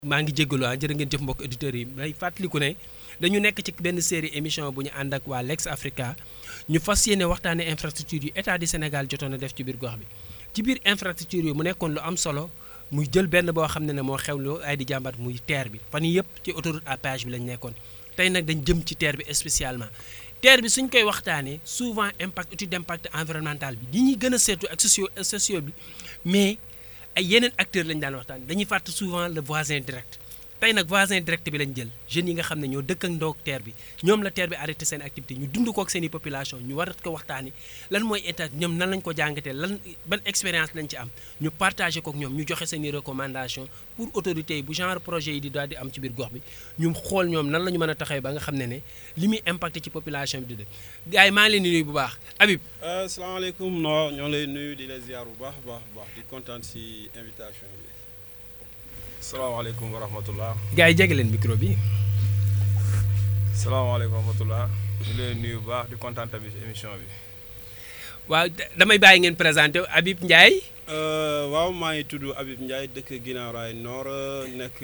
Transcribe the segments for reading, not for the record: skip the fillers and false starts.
maa ngi jégalu jërë ngeen jëf mbokk auditeurs yi may fàttaliku ne dañu nekk ci benn série émission bu ñu ànd ak waa Lex Africa ñu fas yéene waxtaanee infrastructure yu état du Sénégal jotoon a def ci biir gox bi ci biir infrastructure yi mu nekkoon lu am solo muy jël benn boo xam ne moo xewlu ay di jàmbat muy TER bi fan yii yëpp ci autoroute à péage bi lañ nekkoon tey nag dañ jëm ci TER bi spécialement TER bi suñ koy waxtaanee souvent impact étude d'impact environnemental bi li ñuy gën a seetu ak socio bi mais ay yeneen acteurs lañ daan waxtaan dañuy fàtte souvent le voisin direct tey nag voisin direct bi lañ jël jeunes yi nga xam ne ñoo dëkk ak ndoog TER bi ñoom la TER bi arrêté seen activité ñu dund ko ak seen i population ñu war ko waxtaani lan mooy état ñoom nan lañ ko jàngatee ban expérience lañ ci am ñu partagé ko ak ñoom ñu joxe seen i recommandation pour autorités yi bu genre projet yi di daal di am ci biir gox bi ñu xool ñoom nan la ñu mën a taxawee ba nga xam ne li muy impacté ci population bi di def gars yi maa ngi leen di nuyu bu baax Habib. asalaamaaleykum no ñoo lay nuyu di la ziar bu baax baax di kontaan si invitation bi. salaamaaleykum wa rahmatullah. gars yi jege leen micro bi. salaamaaleykum wa rahmatullah. ñu leen nuyu bu baax di kontaan tamit si émission bi. waaw damay bàyyi ngeen présenté Habib Ndiaye. waaw maa ngi tudd Habib Ndiaye dëkk Guinaw Rail Nord nekk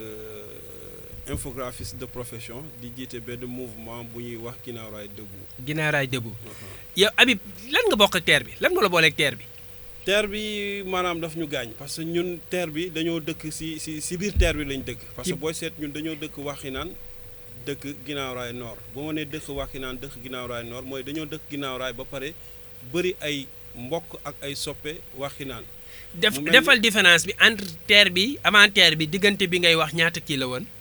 infographiste de profession di jiite benn mouvement bu ñuy wax Guinaw Rail Debout. Guinaw Rail Debout. yow Habib lan nga bokk ak TER bi lan moo la booleeg TER bi. TER bi maanaam daf ñu gaañ parce que ñun TER bi dañoo dëkk si biir TER bi lañ dëkk. parce que booy seet ñun dañoo dëkk Waxinaan dëkk Guinaw Rail Nord bu ma nee dëkk Waxinaan dëkk Guinaw Rail Nord mooy dañoo dëkk Guinaw Rail ba pare bëri ay mbokk ak ay soppe Waxinaan. defal différence bi entre TER bi avant TER bi diggante bi ngay wax ñaata kii la woon.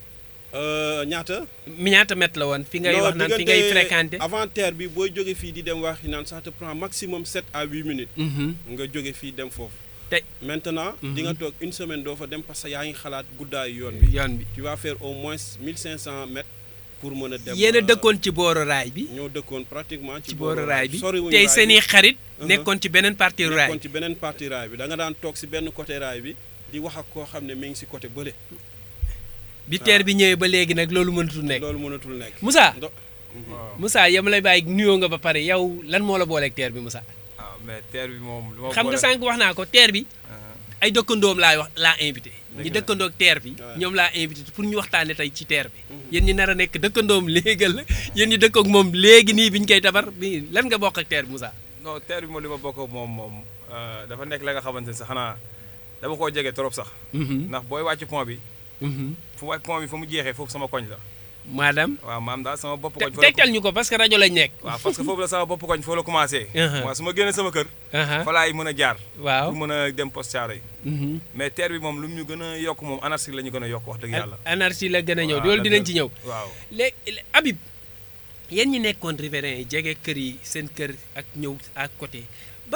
ñaata mètre la woon fi ngay wax naan fi ngay fréquenté. avant TER bi booy jóge fii di dem Waxinaan ça te prend maximum 7 à 8 minutes. nga jóge fii dem foofu. te maintenant di nga toog une semaine doo fa dem parce que yaa ngi xalaat guddaayu yoon bi. tu vas faire au moins 1500 mètres pour mën a dem. yéen a dëkkoon ci booru raay bi. ñoo dëkkoon pratiquement ci booru raay bi soriwuñu tey seen i xarit. nekkoon ci beneen partie raay nekkoon ci beneen partie raay bi da nga daan toog si benn côté raay bi di wax ak koo xam ne mi ngi si côté bële. bi TER bi ñëwee ba léegi nag loolu mënatul nekk. loolu mënatul nekk. Moussa yow ma lay bàyyi nuyoo nga ba pare yow lan moo la booleeg TER bi Moussa. mais TER bi moom. xam nga sànq wax naa ko TER bi. ay dëkkandoom laa invité. ñi dëkkandoo ak TER bi. ñoom laa invité pour ñu waxtaanee tey ci TER bi. yéen ñi nar a nekk dëkkandoom léegal la yéen ñi dëkk ak moom léegi nii bi ñu koy tabar bi lan nga bokk ak TER bi Moussa. non TER bi moom li ma bokk ak moom dafa nekk la nga xamante ne sax xanaa dama koo jege trop sax. ndax booy wàcc pont bi. fu wàcc pont bi fa mu jeexee foofu sama koñ la. maanaam. waaw maam daal sama bopp koñ. tegtal ñu ko parce que rajo lañ nekk. waaw parce que foofu la sama bopp koñ foo la commencé. waaw su ma génnee sama kër. fa laay mën a jaar. waaw pour mën a dem poste Thiaroye yi. mais TER bi moom lu mu ñu gën a yokk moom anarchie la ñu gën a yokk wax dëgg yàlla. anarchie la gën a ñëw loolu dinañ ci ñëw. waaw léegi Habib yéen ñi nekkoon riverains yi jege kër yi seen kër ak ñëw à côté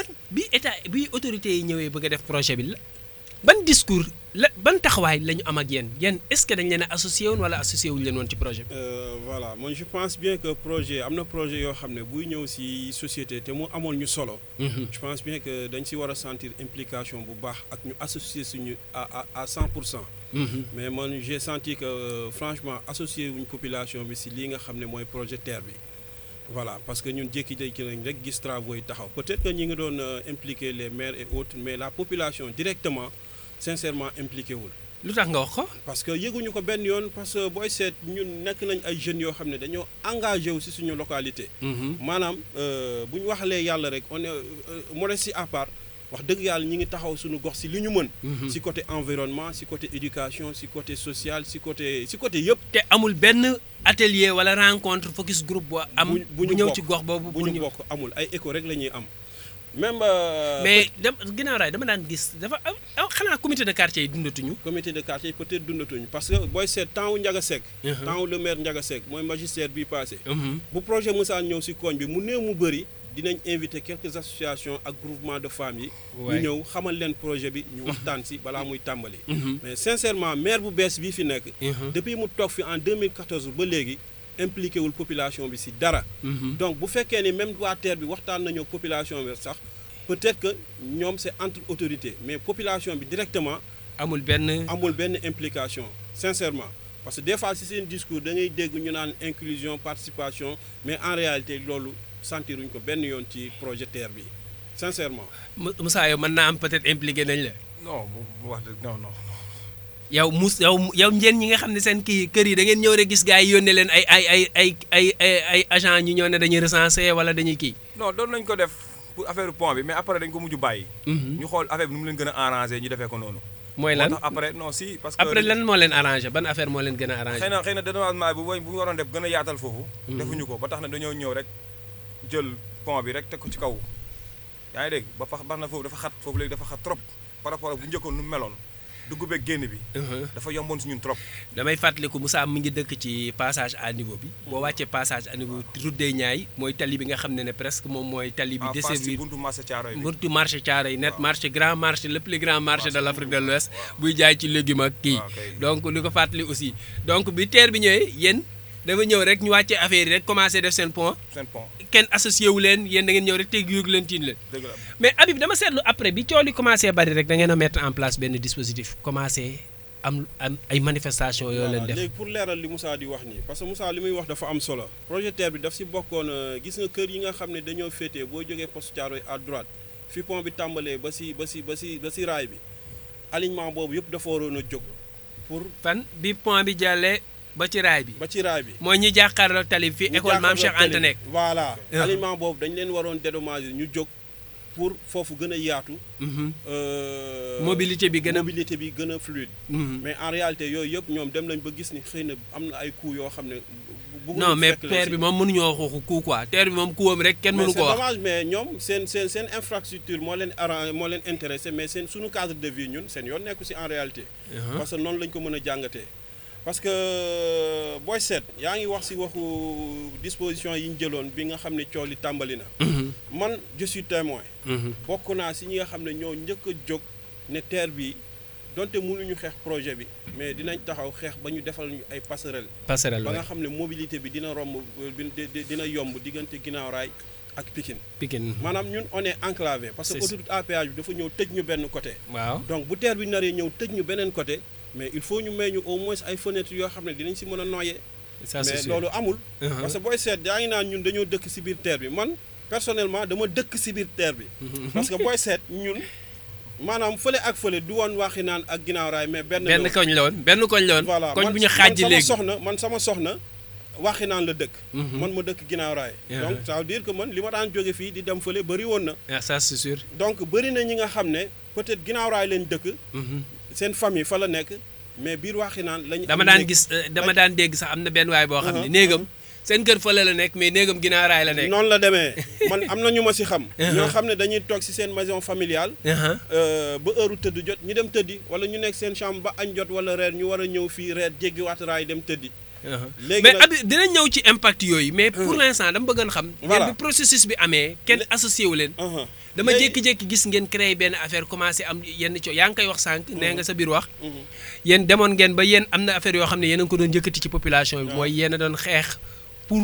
bi autorités yi ñëwee bëgg a def projet bi ban discours ban taxawaay la ñu am ak yéen est-ce que dañ leen a associé woon wala associé wuñu leen woon ci projet bi. voilà man je pense bien que projet am na projet yoo xam ne buy ñëw si société te mu amoon ñu solo. je pense bien que dañ si war a sentir implication bu baax ak ñu associé suñu à 100%. mais man j'ai senti que franchement associé wuñ population bi si lii nga xam ne mooy projet TER bi. voilà parce que ñun jékki-jékki nañ rek gis travaux yi taxaw peut-être que ñi ngi doon impliquer les maires et autres mais la population directement sincèrement impliqué wul. lu tax nga wax ko. parce que yëguñu ko benn yoon parce que booy seet ñun nekk nañ ay jeunes yoo xam ne dañoo engagé wu si suñu localité. maanaam bu ñu waxalee yàlla rek on est modestie à part wax dëgg yàlla ñi ngi taxaw suñu gox si li ñu mën. si côté environnement si côté éducation si côté social si côté yëpp. te amul benn atelier wala rencontre focus group boo am. bu ñëw ci gox boobu bu ñu bokk amul ay écho rek la ñuy am. même mais Guinaw Rail dama daan gis dafa xanaa comité de quartier yi dundatuñu. comité de quartier yi peut-être dundatuñu parce que booy seet temps wu Ndiaga Seck. temps wu le maire Ndiaga Seck mooy magistère bi passé. bu projet Moussa ñëw si koñ bi mu néew mu bëri dinañ invité quelques associations ak groupement de femmes yi. ñu ñëw xamal leen projet bi ñu waxtaan si balaa muy tàmbali. mais sincèrement maire bu bees bii fi nekk. depuis mu toog fi en 2014 ba léegi. impliqué wul population bi si dara. donc bu fekkee ni même waa TER bi waxtaan nañoo population bi sax peut-être que ñoom c'est entre autorités mais population bi directement. amul benn implication sincèrement parce que des fois si seen discours da ngay dégg ñu naan inclusion participation mais en réalité loolu sentiruñ ko benn yoon ci projet TER bi sincèrement. Moussa yow mën naa am peut-être impliqué nañ la. non bu wax dëgg non. yow njeen ñi nga xam ne seen kër yi da ngeen ñëw rek gis gars yi yónnee leen ay agent ñu ñëw ne dañuy recenser wala dañuy kii. non doon nañ ko def pour affaire pont bi mais après dañ ko mujj bàyyi. ñu xool affaire bi nu mu leen gën a arrangé ñu defee ko noonu. mooy lan moo tax après non si parce que après lan moo leen arrangé ban affaire moo leen gën a arrangé. xëy na dédommagement bi bu ñu waroon def gën a yaatal foofu. defuñu ko ba tax na dañoo ñëw rek jël pont bi rek teg ko ci kaw. yaa ngi dégg ba na foofu dafa xat foofu léegi dafa xat trop par rapport ak bu njëkkoon nu mu meloon dugg beeg génn bi. dafa yomboon si ñun trop. damay fàttaliku Moussa mi ngi dëkk ci passage à niveau bi. boo wàccee passage à niveau route des Niayes mooy tali bi nga xam ne presque moom mooy tali bi. desservir buntu marché Thiaroye bi buntu marché Thiaroye net marché grand marché le plus grand marché de l'Afrique de l'Ouest buy jaay ci légumes ak kii. donc li ko fàttali aussi donc bi TER bi ñëwee yéen dafa ñëw rek ñu wàccee affaire yi rek commencé def seen pont. kenn associé wu leen yéen da ngeen ñëw rek teg yóogu leen tiin leen. mais Habib dama seetlu après bi coow li commencé bari rek da ngeen a mettre en place benn dispositif commencé am ay manifestations yoo leen def. léegi pour leeral li Moussa di wax nii parce que Moussa li muy wax dafa am solo projet TER bi daf si bokkoon gis nga kër yi nga xam ne dañoo féetee boo jógee poste Thiaroye à droite fi pont bi tàmbalee ba si raay bi alignement boobu yëpp dafa waroon a jóg pour. fan bi pont bi jàllee. ba ci raay bi mooy ñi jàkkaarloo tali fi école Mame Cheikh Anta nekk. voilà alignement boobu dañ leen waroon dédommager ñu jóg pour foofu gën a yaatu. mobilité bi gën a fluide. mais en réalité yooyu yëpp ñoom dem nañ ba gis ni xëy na am na ay coûts yoo xam ne. non mais TER bi moom mënuñoo waxu coût quoi TER bi moom coût am rek kenn mënu ko wax. c'est dommage mais ñoom seen infrastructure moo leen arrangé moo leen intéressé mais suñu cadre de vie ñun seen yoon nekku si en réalité. parce que noonu lañ ko mën a jàngatee. parce que booy seet yaa ngi wax ci waxu disposition yi ñu jëloon bi nga xam ne coow li tàmbali na. man je suis témoin. bokk naa ci ñi nga xam ne ñoo njëkk a jóg ne TER bi donte mënuñu xeex projet bi mais dinañ taxaw xeex ba ñu defal ñu ay passerelle ba nga xam ne mobilité bi dina romb dina yomb diggante Guinaw Rail ak Pikine. maanaam ñun on est enclavé. parce que autoroute à péage bi dafa ñëw tëj ñu benn côté. waaw donc bu TER bi naree ñëw tëj ñu beneen côté. mais il faut ñu may ñu au moins ay fenêtres yoo xam ne dinañ si mën a noyyee. mais loolu amul. parce que booy seet yaa ngi naan ñun dañoo dëkk si biir TER bi man personnellement dama dëkk si biir TER bi. parce que booy seet ñun maanaam fële ak fële du woon waxi naan ak Guinaw Rail mais benn koñ la woon. voilà koñ bu ñu xaaj léegi man sama soxna waxi naan la dëkk. man ma dëkk Guinaw Rail. donc ça veut dire que man li ma daan jóge fii di dem fële bëri woon na. ça c'est sûr. donc bëri na ñi nga xam ne peut-être Guinaw Rail leen dëkk. seen famille fa la nekk mais biir Waxinaan lañu. dama daan dégg sax am na benn waay boo xam ne néegam seen kër fa la nekk mais néegam Guinaw Rail la nekk. noonu la demee man am na ñu ma si xam. ñoo xam ne dañuy toog si seen maison familiale. ba heure tëdd jot ñu dem tëddi wala ñu nekk seen chambre ba añ jot wala reer ñu war a ñëw fii reer jéggiwaat raay dem tëddi. léegi mais Habib dinañ ñëw ci impact yooyu. mais pour l'instant dama bëggoon xam. voilà bi processus bi amee kenn associé wu leen. dama jékki-jékki gis ngeen créé benn affaire commencé am yenn coow yaa ngi koy wax sànq. nee nga sa biir wax. yéen demoon ngeen ba yéen am na affaire yoo xam ne yéen a ngi ko doon yëkkati ci population bi. mooy yéen a doon xeex pour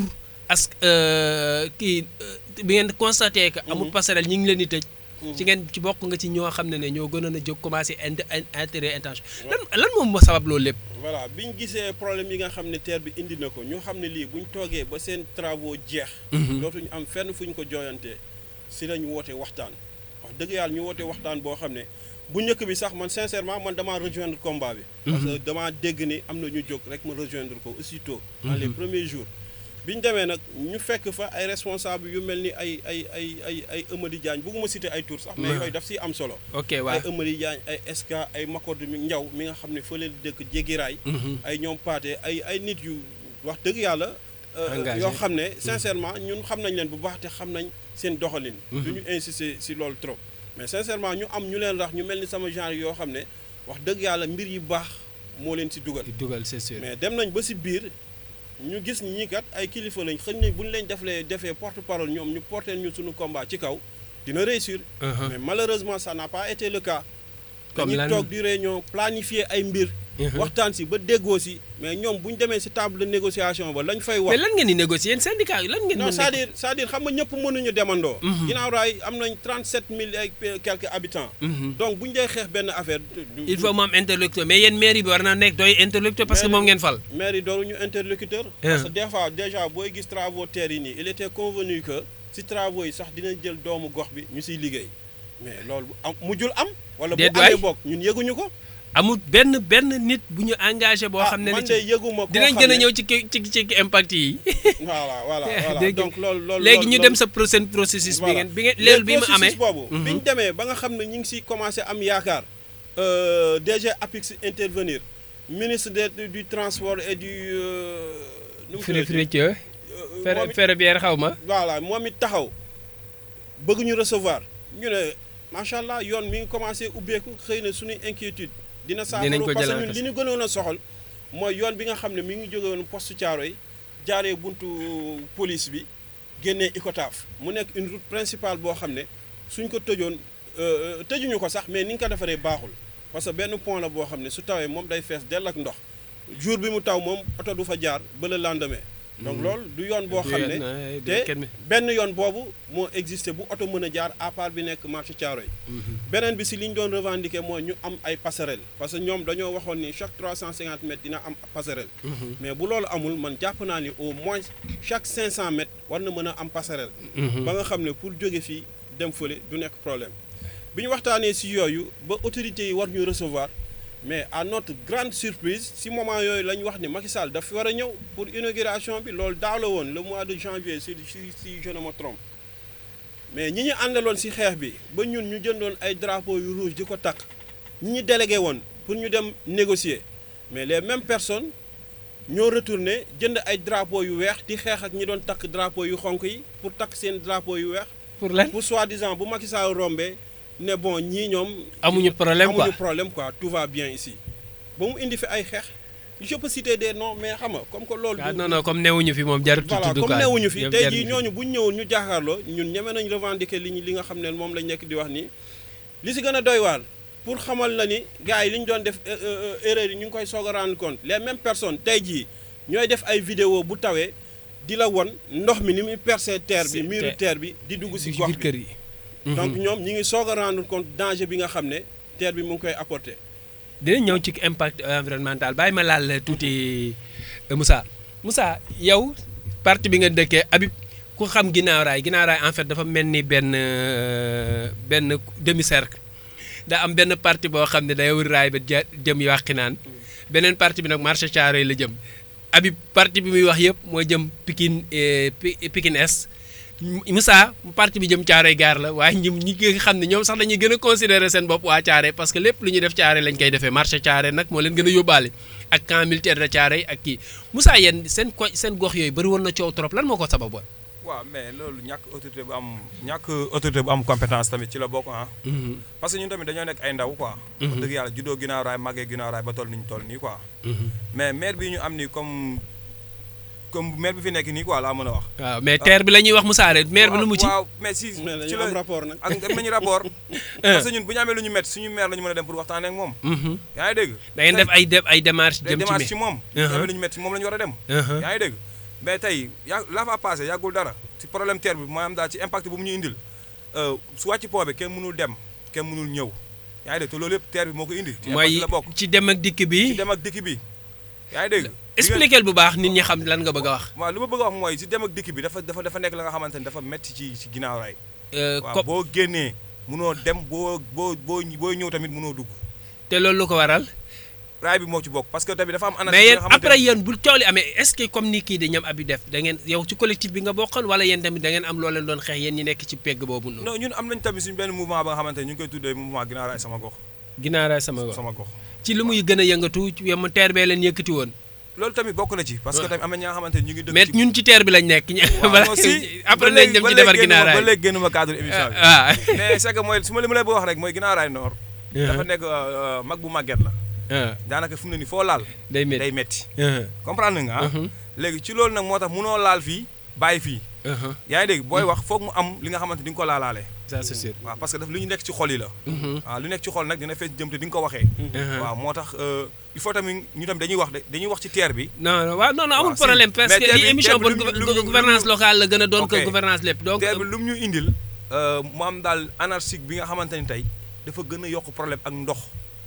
kii bi ngeen constaté que. amul passerelle ñi ngi leen di tëj. ci ngeen ci bokk nga ci ñoo xam ne ñoo gënoon a jóg commencé intérêt intention. lan moom moo sabab loolu lépp. voilà bi ñu gisee problème yi nga xam ne TER bi indi na ko ñu xam ne lii bu ñu toogee ba seen travaux jeex. dootuñu am fenn fu ñu ko jooyantee si lañu woote waxtaan wax dëgg yàlla ñu woote waxtaan boo xam ne bu njëkk bi sax man sincèrement man damaa rejoindre combat bi. parce que damaa dégg ni am na ñu jóg rek ma rejoindre ko aussitôt. dans les premiers jours. bi ñu demee nag ñu fekk fa ay responsable yu mel ni ay Amady Diagne bëgguma citer ay tour sax. mais yooyu daf siy am solo. ok waaw ay Amady Diagne ay SK ay Makodou Ndiaw mi nga xam ne fële dëkk Jégiraay. ay ñoom Paate ay nit yu wax dëgg yàlla. yoo xam ne sincèrement ñun xam nañ leen bu baax te xam nañ seen doxalin. du ñu insister si loolu trop. mais sincèrement ñu am ñu leen rax ñu mel ni sama genre yoo xam ne wax dëgg yàlla mbir yu baax moo leen si dugal. c'est sûr. mais dem nañ ba si biir. ñu gis ñii kat ay kilifa lañ xëy na bu ñu leen defee porte parole ñoom ñu porter ñu suñu combat ci kaw dina réussir. mais malheureusement ça n'a pas été le cas. dañuy toog di réunion planifier ay mbir. waxtaan si ba déggoo si mais ñoom bu ñu demee si table de négociation ba lañ fay wax. mais lan ngeen di négocier yéen syndicat yi lan ngeen. non c'est-à-dire xam nga ñëpp mënuñu demandoo. Guinaw Rail am nañ 37000 et quelques habitants. donc bu ñu dee xeex benn affaire. il faut moom interlocuteur mais yéen maire bi war naa nekk doy interlocuteur parce que moom ngeen fal. maire yi dooruñu interlocuteur. parce que des fois déjà booy gis travaux TER yi nii il était convenu que si travaux yi sax dinañ jël doomu gox bi ñu siy liggéey mais loolu am mujjul am. wala bu amee bokk ñun yëguñu ko. amul benn nit bu ñu engagé boo xam ne man de yëguma koo dinañ xam gën a ne ñëw ci impact yi. voilà dégg donc loolu léegi ñu dem sa seen processus bi ngeen leelu bi mu amee boobu bi ñu demee ba nga xam ne ñu ngi si commencé am yaakaar DG APIX intervenir ministre du transport et du ferroviaire xaw ma voilà moom it taxaw bëgg ñu recevoir ñu ne macha allah yoon mi ngi commencé ubbeeku xëy na suñuy inquiétude dina saafara parce que ñun li ñu gënoon a soxal mooy yoon bi nga xam ne mi ngi jóge woon poste Thiaroye jaaree buntu police bi génnee Icotaf mu nekk une route principale boo xam ne suñ ko tëjoon tëjuñu ko sax mais ni nga ko defaree baaxul parce que benn pont la boo xam ne su tawee moom day fees dell ak ndox jour bi mu taw moom oto du fa jaar ba le lendemain donc loolu du yoon boo xam ne te benn yoon boobu moo existé bu oto mën a jaar à part bi nekk marché Thiaroye beneen bi si li ñu doon revendiquer mooy ñu am ay passerelle parce que ñoom dañoo waxoon ni chaque 350 mètres dina am passerelle mais bu loolu amul man jàpp naa ni au moins chaque 500 mètres war na mën a am passerelle ba nga xam ne pour jóge fii dem fële du nekk problème bi ñu waxtaanee si yooyu ba autorités yi war ñu recevoir mais à notre grande surprise si moment yooyu la ñu wax ni Macky Sall daf war a ñëw pour inauguration bi loolu daaw la woon le mois de janvier si je ne me trompe mais ñi ñu àndaloon si xeex bi ba ñun ñu jëndoon ay drapeaux yu rouge di ko takk ñi ñu délégué woon pour ñu dem négocier mais les mêmes personnes ñoo retourné jënd ay drapeaux yu weex di xeex ak ñi doon takk drapeaux yu xonk yi pour takk seen drapeaux yu weex. pour lan pour soi-disant bu Macky Sall rombee ne bon ñii ñoom. amuñu problème quoi tout va bien ici ba mu indi fi ay xeex je peux citer des noms mais xam nga comme que loolu. non comme newuñu fi moom jarut tudd voilà comme newuñu fi tey jii ñooñu bu ñu ñëwoon ñu jàkkaarloo ñun ñeme nañ revendiquer li nga xam ne moom lañ nekk di wax nii li si gën a doy waar pour xamal la ni gars yi li ñu doon def erreur yi ñu ngi koy soog a rendre compte les mêmes personnes tey jii ñooy def ay vidéo bu tawee di la won ndox mi ni muy percer terre bi muru terre bi di dugg si gox bi donc ñoom ñi ngi soog a rendre compte danger bi nga xam ne terre bi mu ngi koy apporter. dinañ ñëw ci impact environnemental bàyyi ma laal tuuti Moussa yow parti bi nga dëkkee Habib ku xam ginnaaw raay en fait dafa mel ni benn demi cercle daa am benn parti boo xam ne day wër raay ba jëm Wakhinane beneen parti bi nag marché Thiaroye la jëm Habib parti bi muy wax yëpp mooy jëm Pikine Est Moussa parti bi jëm Thiaroye Gare la waaye ñi nga xam ne ñoom sax dañuy gën a considérer seen bopp waa Thiaroye parce que lépp lu ñuy def Thiaroye lañ koy defee marché Thiaroye nag moo leen gën a yóbbaale ak camp militaire de Thiaroye ak kii Moussa yéen seen gox yooyu bëri woon na coow trop lan moo ko sababoon. waaw mais loolu ñàkk autorité bu am compétence tamit ci la bokk ah. parce que ñun tamit dañoo nekk ay ndaw quoi. wax dëgg yàlla juddoo ginnaaw raay màggee ginnaaw raay ba toll ni ñu toll nii quoi. mais maire bi ñu am nii comme maire bi fi nekk nii quoi laa mën a wax. waaw mais terre bi la ñuy wax Moussa rek maire bi lu mu ci. waaw mais si ci la rapport nag. ak dem nañu rapport. parce que ñun bu ñu amee lu ñu métti suñu maire la ñu mën a dem pour waxtaanee ak moom. yaa ngi dégg. da ngeen def ay démarches jëm ci moom. bu ñu amee lu ñu métti moom la ñu war a dem. yaa ngi dégg mais tey la fa passé yàggul dara ci problème terre bi maanaam daal ci impact bu mu ñu indil su wàcc pont bi kenn mënul dem kenn mënul ñëw yaa ngi dégg te loolu yëpp terre bi moo ko indi. ci impact la bokk ci dem ak dikk bi. ci dem ak dikk bi yaa ngi dégg. expliquer bu baax nit ñi xam lan nga bëgg a wax. waaw lu ma bëgg a wax mooy si dem ak dikk bi dafa nekk la nga xamante ni dafa métti ci ginnaaw raay. waaw boo génnee mënoo dem boo ñëw tamit mënoo dugg. te loolu lu ko waral. raay bi moo ci bokk parce que tamit dafa am. ANACIM mais yéen après yéen bu coow li amee est-ce que comme ni kii di ñoom abi def da ngeen yow ci collectif bi nga bokkoon wala yéen tamit da ngeen am loo leen doon xeex yéen ñi nekk ci pegg boobu noonu. non ñun am nañ tamit suñu benn mouvement ba nga xamante ni ñu ngi koy tuddee mouvement ginnaaw raay sama gox. ginnaaw raay sama gox ci lu muy gën a yëngatu yem teer bee leen yëkkati woon. loolu tamit bokk na ci parce que tamit am na ñi nga xamante ni ñu ngi dëkk mais ñun ci teer bi lañ nekk. waaw si après nañ dem ci defar ginnaaw raay ba léegi génnuma cadre émission bi. waaw mais c'est que mooy su ma li ma lay bëgg wax rek mooy ginnaaw raay nord. dafa nekk mag bu màgget la. daanaka fu mu ne nii foo laal. day metti comprendre nga léegi ci loolu nag moo tax munoo laal fii bàyyi fii. yaa ngi dégg booy wax foog mu am li nga xamante di nga ko laalaale. ça c'est sûr waaw parce que daf lu ñu nekk ci xol yi la. waaw lu nekk ci xol nag dina fees jëm te di nga ko waxee. waaw moo tax il faut tamit ñu tam dañuy wax ci terre bi. non waaw non amul problème parce que li émission bonne gouvernance locale la gën a doon ko gouvernance lépp donc terre bi lu mu ñu indil mu am daal anarchique bi nga xamante ni tey dafa gën a yokk problème ak ndox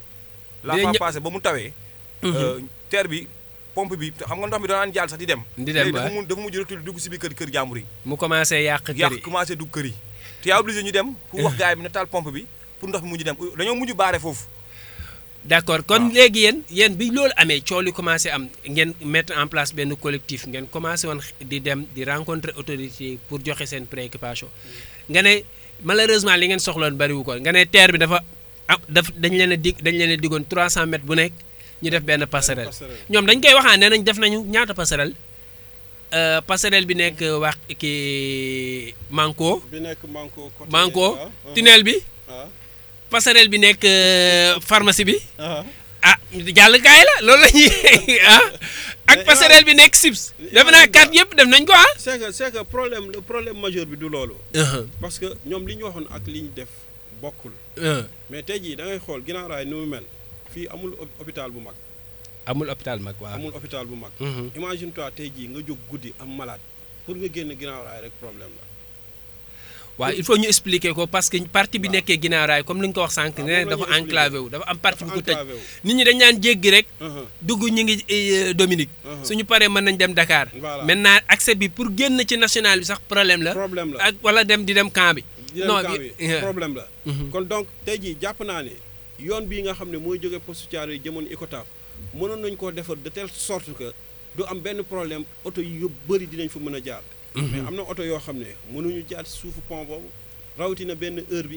la fa passé ba mu tawee terre bi pompe bi xam nga ndox mi daan jàll sax di dem dafa mujj retour dugg si biir kër jàmbur yi mu commencé yàq commencé dugg kër yi te yaa obligé ñu dem pour wax gars yi bi na taal pompe bi pour ndox mi mujj dem dañoo mujj baare foofu d'accord kon léegi yéen bi loolu amee coow li commencé am ngeen mettre en place benn collectif ngeen commencé woon di dem di rencontrer autorité pour joxe seen préoccupation nga ne malheureusement li ngeen soxloon bariwu ko nga ne terre bi dafa dañ leen a diggoon 300 mètres bu nekk ñu def benn passerelle ñoom dañ koy waxaan nee nañ def nañu ñaata passerelle passerelle bi nekk wax ki Manko bi nekk Manko tunnel bi passerelle bi nekk pharmacie bi jàll kaay la loolu la ñuy ak passerelle bi nekk SIPS defe naa carte yëpp def nañ ko c'est que le problème majeur bi du loolu parce que ñoom li ñu waxoon ak li ñu def bokkul mais tey jii da ngay xool Guinaw Rail ni mu mel fii amul hôpital bu mag amul hôpital mag waaw amul hôpital bu mag imagine toi tey jii nga jóg guddi am malade pour nga génn Guinaw Rail rek problème la waaw il faut ñu expliquer ko parce que partie bi nekkee Guinaw Rail comme li nga ko wax sànq ne dafa enclavé wu dafa am partie bu ko tëj nit ñi dañ naan jéggi rek dugg ñu ngi Dominique suñu paree mën nañ dem Dakar maintenant accès bi pour génn ci national bi sax problème la ak wala di dem camp bi non problème la kon donc tey jii jàpp naa ne yoon bii nga xam ne mooy jógee poste Thiaroye yi jëmoon Icotaf mënoon nañ koo defar de telle sorte que du am benn problème oto yi yëpp bëri dinañ fa mën a jaar mais am na oto yoo xam ne mënuñu jaar suufu pont boobu rawatina benn heure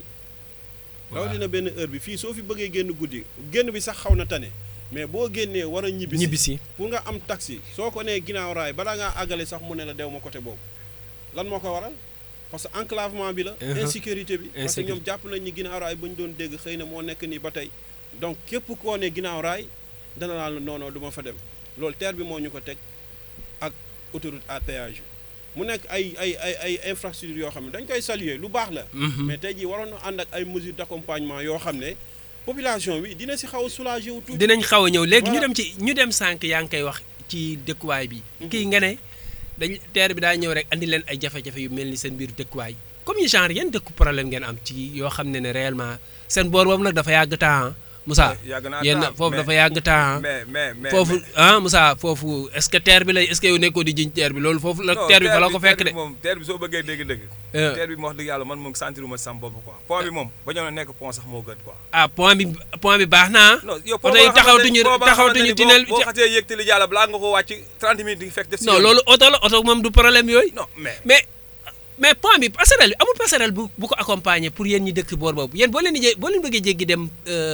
bi fii soo fi bëggee génn guddi génn bi sax xaw na tane mais boo génnee war a ñibbisi pour nga am taxi soo ko nee Guinaw Rail balaa ngaa àggale sax mu ne la dew ma côté boobu lan moo ko waral parce que enclavement bi la insécurité bi parce que ñoom jàpp nañ ni Guinaw Rail ba ñu doon dégg xëy na moo nekk nii ba tey donc képp koo ne Guinaw Rail dana naan la non du ma fa dem loolu terre bi moo ñu ko teg ak autoroute à péage bi mu nekk ay infrastructures yoo xam ne dañ koy saluer lu baax la mais tey jii waroon na ànd ak ay mesures d'accompagnement yoo xam ne population bi dina si xaw a soulager wu tuuti dinañ xaw a ñëw léegi ñu dem sànq yaa ngi koy wax ci dëkkuwaay bi kii nga ne dañ terre bi daa ñëw rek andi leen ay jafe-jafe yu mel ni seen biir dëkkuwaay comme yi genre yan dëkku problème ngeen am ci yoo xam ne réellement seen boor boobu nag dafa yàgg temps Moussa yéen foofu dafa yàgg temps mais foofu Moussa foofu est-ce que terre bi lay est-ce que yow nekkoo di jiñ terre bi loolu foofu la terre bi fa la ko fekk de moom terre bi soo bëggee dégg-dëgg terre bi wax dëgg yàlla man moom sentiruma sam bopp quoi pont bi moom ba ñoo nekk pont sax moo gën quoi pont bi baax na oto yi taxawtuñu tunnel bi boo xasee yéeg te li jàll balaa nga ko wàcc 30 minutes di fekk def non loolu oto moom du problème yooyu non mais pont bi passerelle bi amul passerelle bu ko accompagner pour yéen ñi dëkk boor boobu yéen boo leen bëggee jéggi dem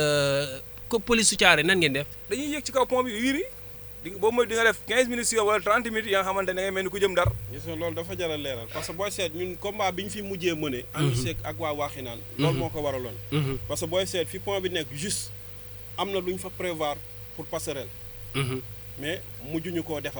ko police su Thiaroye nan ngeen def dañuy yéeg ci kaw pont bi wiiri boobu mooy di nga def 15 minutes yow wala 30 minutes ya nga xamante ne da ngay mel ni ku jëm Ndar gis nga loolu dafa jar a leeral parce que booy seet ñun combat bi ñu fi mujjee mëne ànd seeg ak waa Waxinaan loolu moo ko waraloon parce que booy seet fi pont bi nekk juste am na lu ñu fa prévoir pour passerelle mais mujjuñu koo defar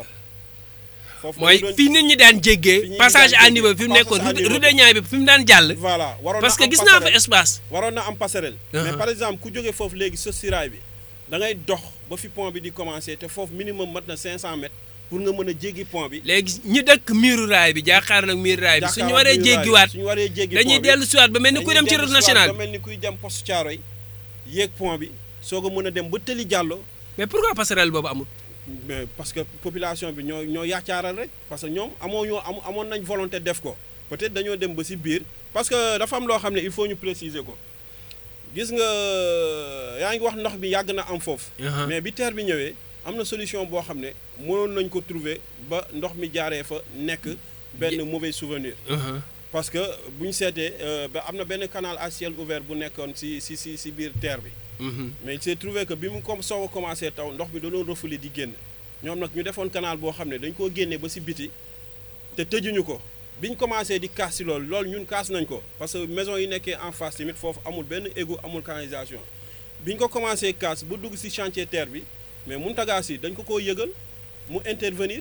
mooy fii nit ñi daan jéggee passage à niveau fi mu nekkoon rue de Niayes bi fi mu daan jàll voilà parce que gis naa fa espace waroon na am passerelle mais par exemple ku jógee foofu léegi sa siraay bi da ngay dox ba fi pont bi di commencer te foofu minimum mat na 500 mètres pour nga mën a jéggi pont bi léegi ñi dëkk miiru raay bi jàkkaarloo ak miiru raay bi suñu waree jéggiwaat dañuy dellu siwaat ba mel ni kuy dem ci route nationale ba mel ni kuy dem poste Thiaroye yéeg pont bi soo ko mën a dem ba Tëli Diallo mais pourquoi passerelle boobu amul mais parce que population bi ñoo yaacaaral rek parce que ñoom amoon nañ volonté def ko peut-être dañoo dem ba ci biir parce que dafa am loo xam ne il faut ñu préciser ko gis nga yaa ngi wax ndox bi yàgg na am foofu mais bi terre bi ñëwee am na solution boo xam ne mënoon nañ ko trouver ba ndox mi jaaree fa nekk benn mauvais souvenir parce que bu ñu seetee ba am na benn canal à ciel ouvert bu nekkoon ci biir terre bi mais il s'est trouvé que bi mu comme soo ko commencé taw ndox bi da doon refoulé di génn ñoom nag ñu defoon canal boo xam ne dañ koo génnee ba ci biti te tëjuñu ko bi ñu commencé di kaas ci loolu ñun kaas nañ ko parce que maison yi nekkee en face tamit foofu amul benn égout amul canalisation bi ñu ko commencé kaas bu dugg ci chantier terre bi mais Mountaga Sy dañ ko yëgal mu intervenir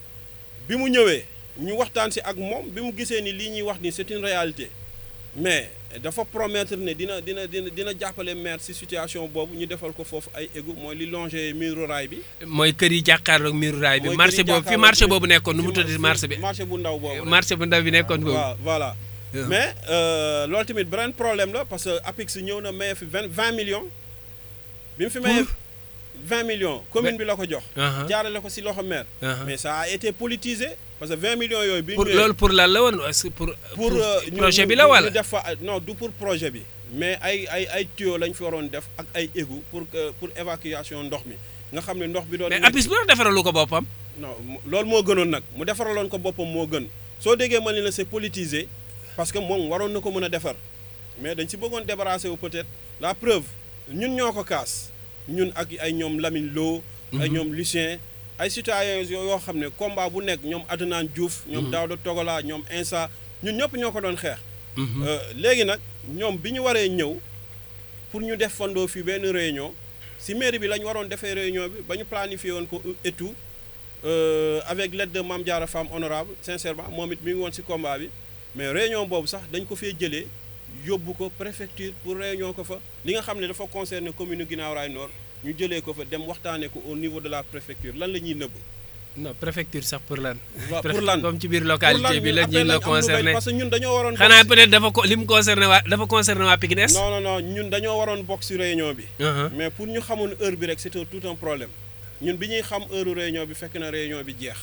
bi mu ñëwee ñu waxtaan ci ak moom bi mu gisee ni lii ñuy wax ni c'est une réalité mais dafa promettre ne dina jàppale maire ci situation boobu ñu defal ko foofu ay égout mooy li longé miiru raay bi. mooy kër yi jàkkaarloog miiru raay bi. marché boobu fi marché boobu nekkoon nu mu tudd marché bi. marché bu ndaw boobu marché bu ndaw bi nekkoon boobu. waaw voilà. mais loolu tamit beneen problème la parce que APIX ñëw na maye fi 20 millions. bi mu fi maye 20 millions commune bi la ko jox. jaarale ko ci loxo maire. mais ça a été politisé. parce que 20 millions yooyu. bi ñu loolu pour lan la woon pour projet bi la wala. def fa non du pour projet bi. mais ay tuyaux lañ fi waroon def ak ay égout pour évacuation ndox mi nga xam ne ndox bi doon. mais APIX bu la defaralu ko boppam. non loolu moo gënoon nag mu defaraloon ko boppam moo gën soo déggee ma ne la c'est politisé parce que moom waroon na ko mën a defar mais dañ si bëggoon débarrasser wu peut-être la preuve ñun ñoo ko kaas ñun ak ay ñoom Lamine Lo. ay ñoom Lucien ay citoyens yoo xam ne combat bu nekk ñoom Adnan Diouf. ñoom Daouda Togola ñoom Insa ñun ñëpp ñoo ko doon xeex. léegi nag ñoom bi ñu waree ñëw pour ñu def fandoo fii benn réunion si mairie bi la ñu waroon defee réunion bi ba ñu planifié woon ko et tout avec l'aide de Mame Diarra Fam honorable sincèrement moom it mi ngi woon si combat bi mais réunion boobu sax dañ ko fee jëlee yóbbu ko préfecture pour réunion ko fa li nga xam ne dafa concerner commune Guinaw Rails Nord ñu jëlee ko fa dem waxtaanee ko au niveau de la préfecture lan la ñuy nëbb. non préfecture sax pour lan. pour lan comme ci biir localité bi la ñu la concerné parce que ñun dañoo waroon. xanaa peut-être dafa ko li mu concerné waa Pikine Est. non ñun dañoo waroon bokk si réunion bi. mais pour ñu xamoon heure bi rek c'était tout un problème ñun bi ñuy xam heure réunion bi fekk na réunion bi jeex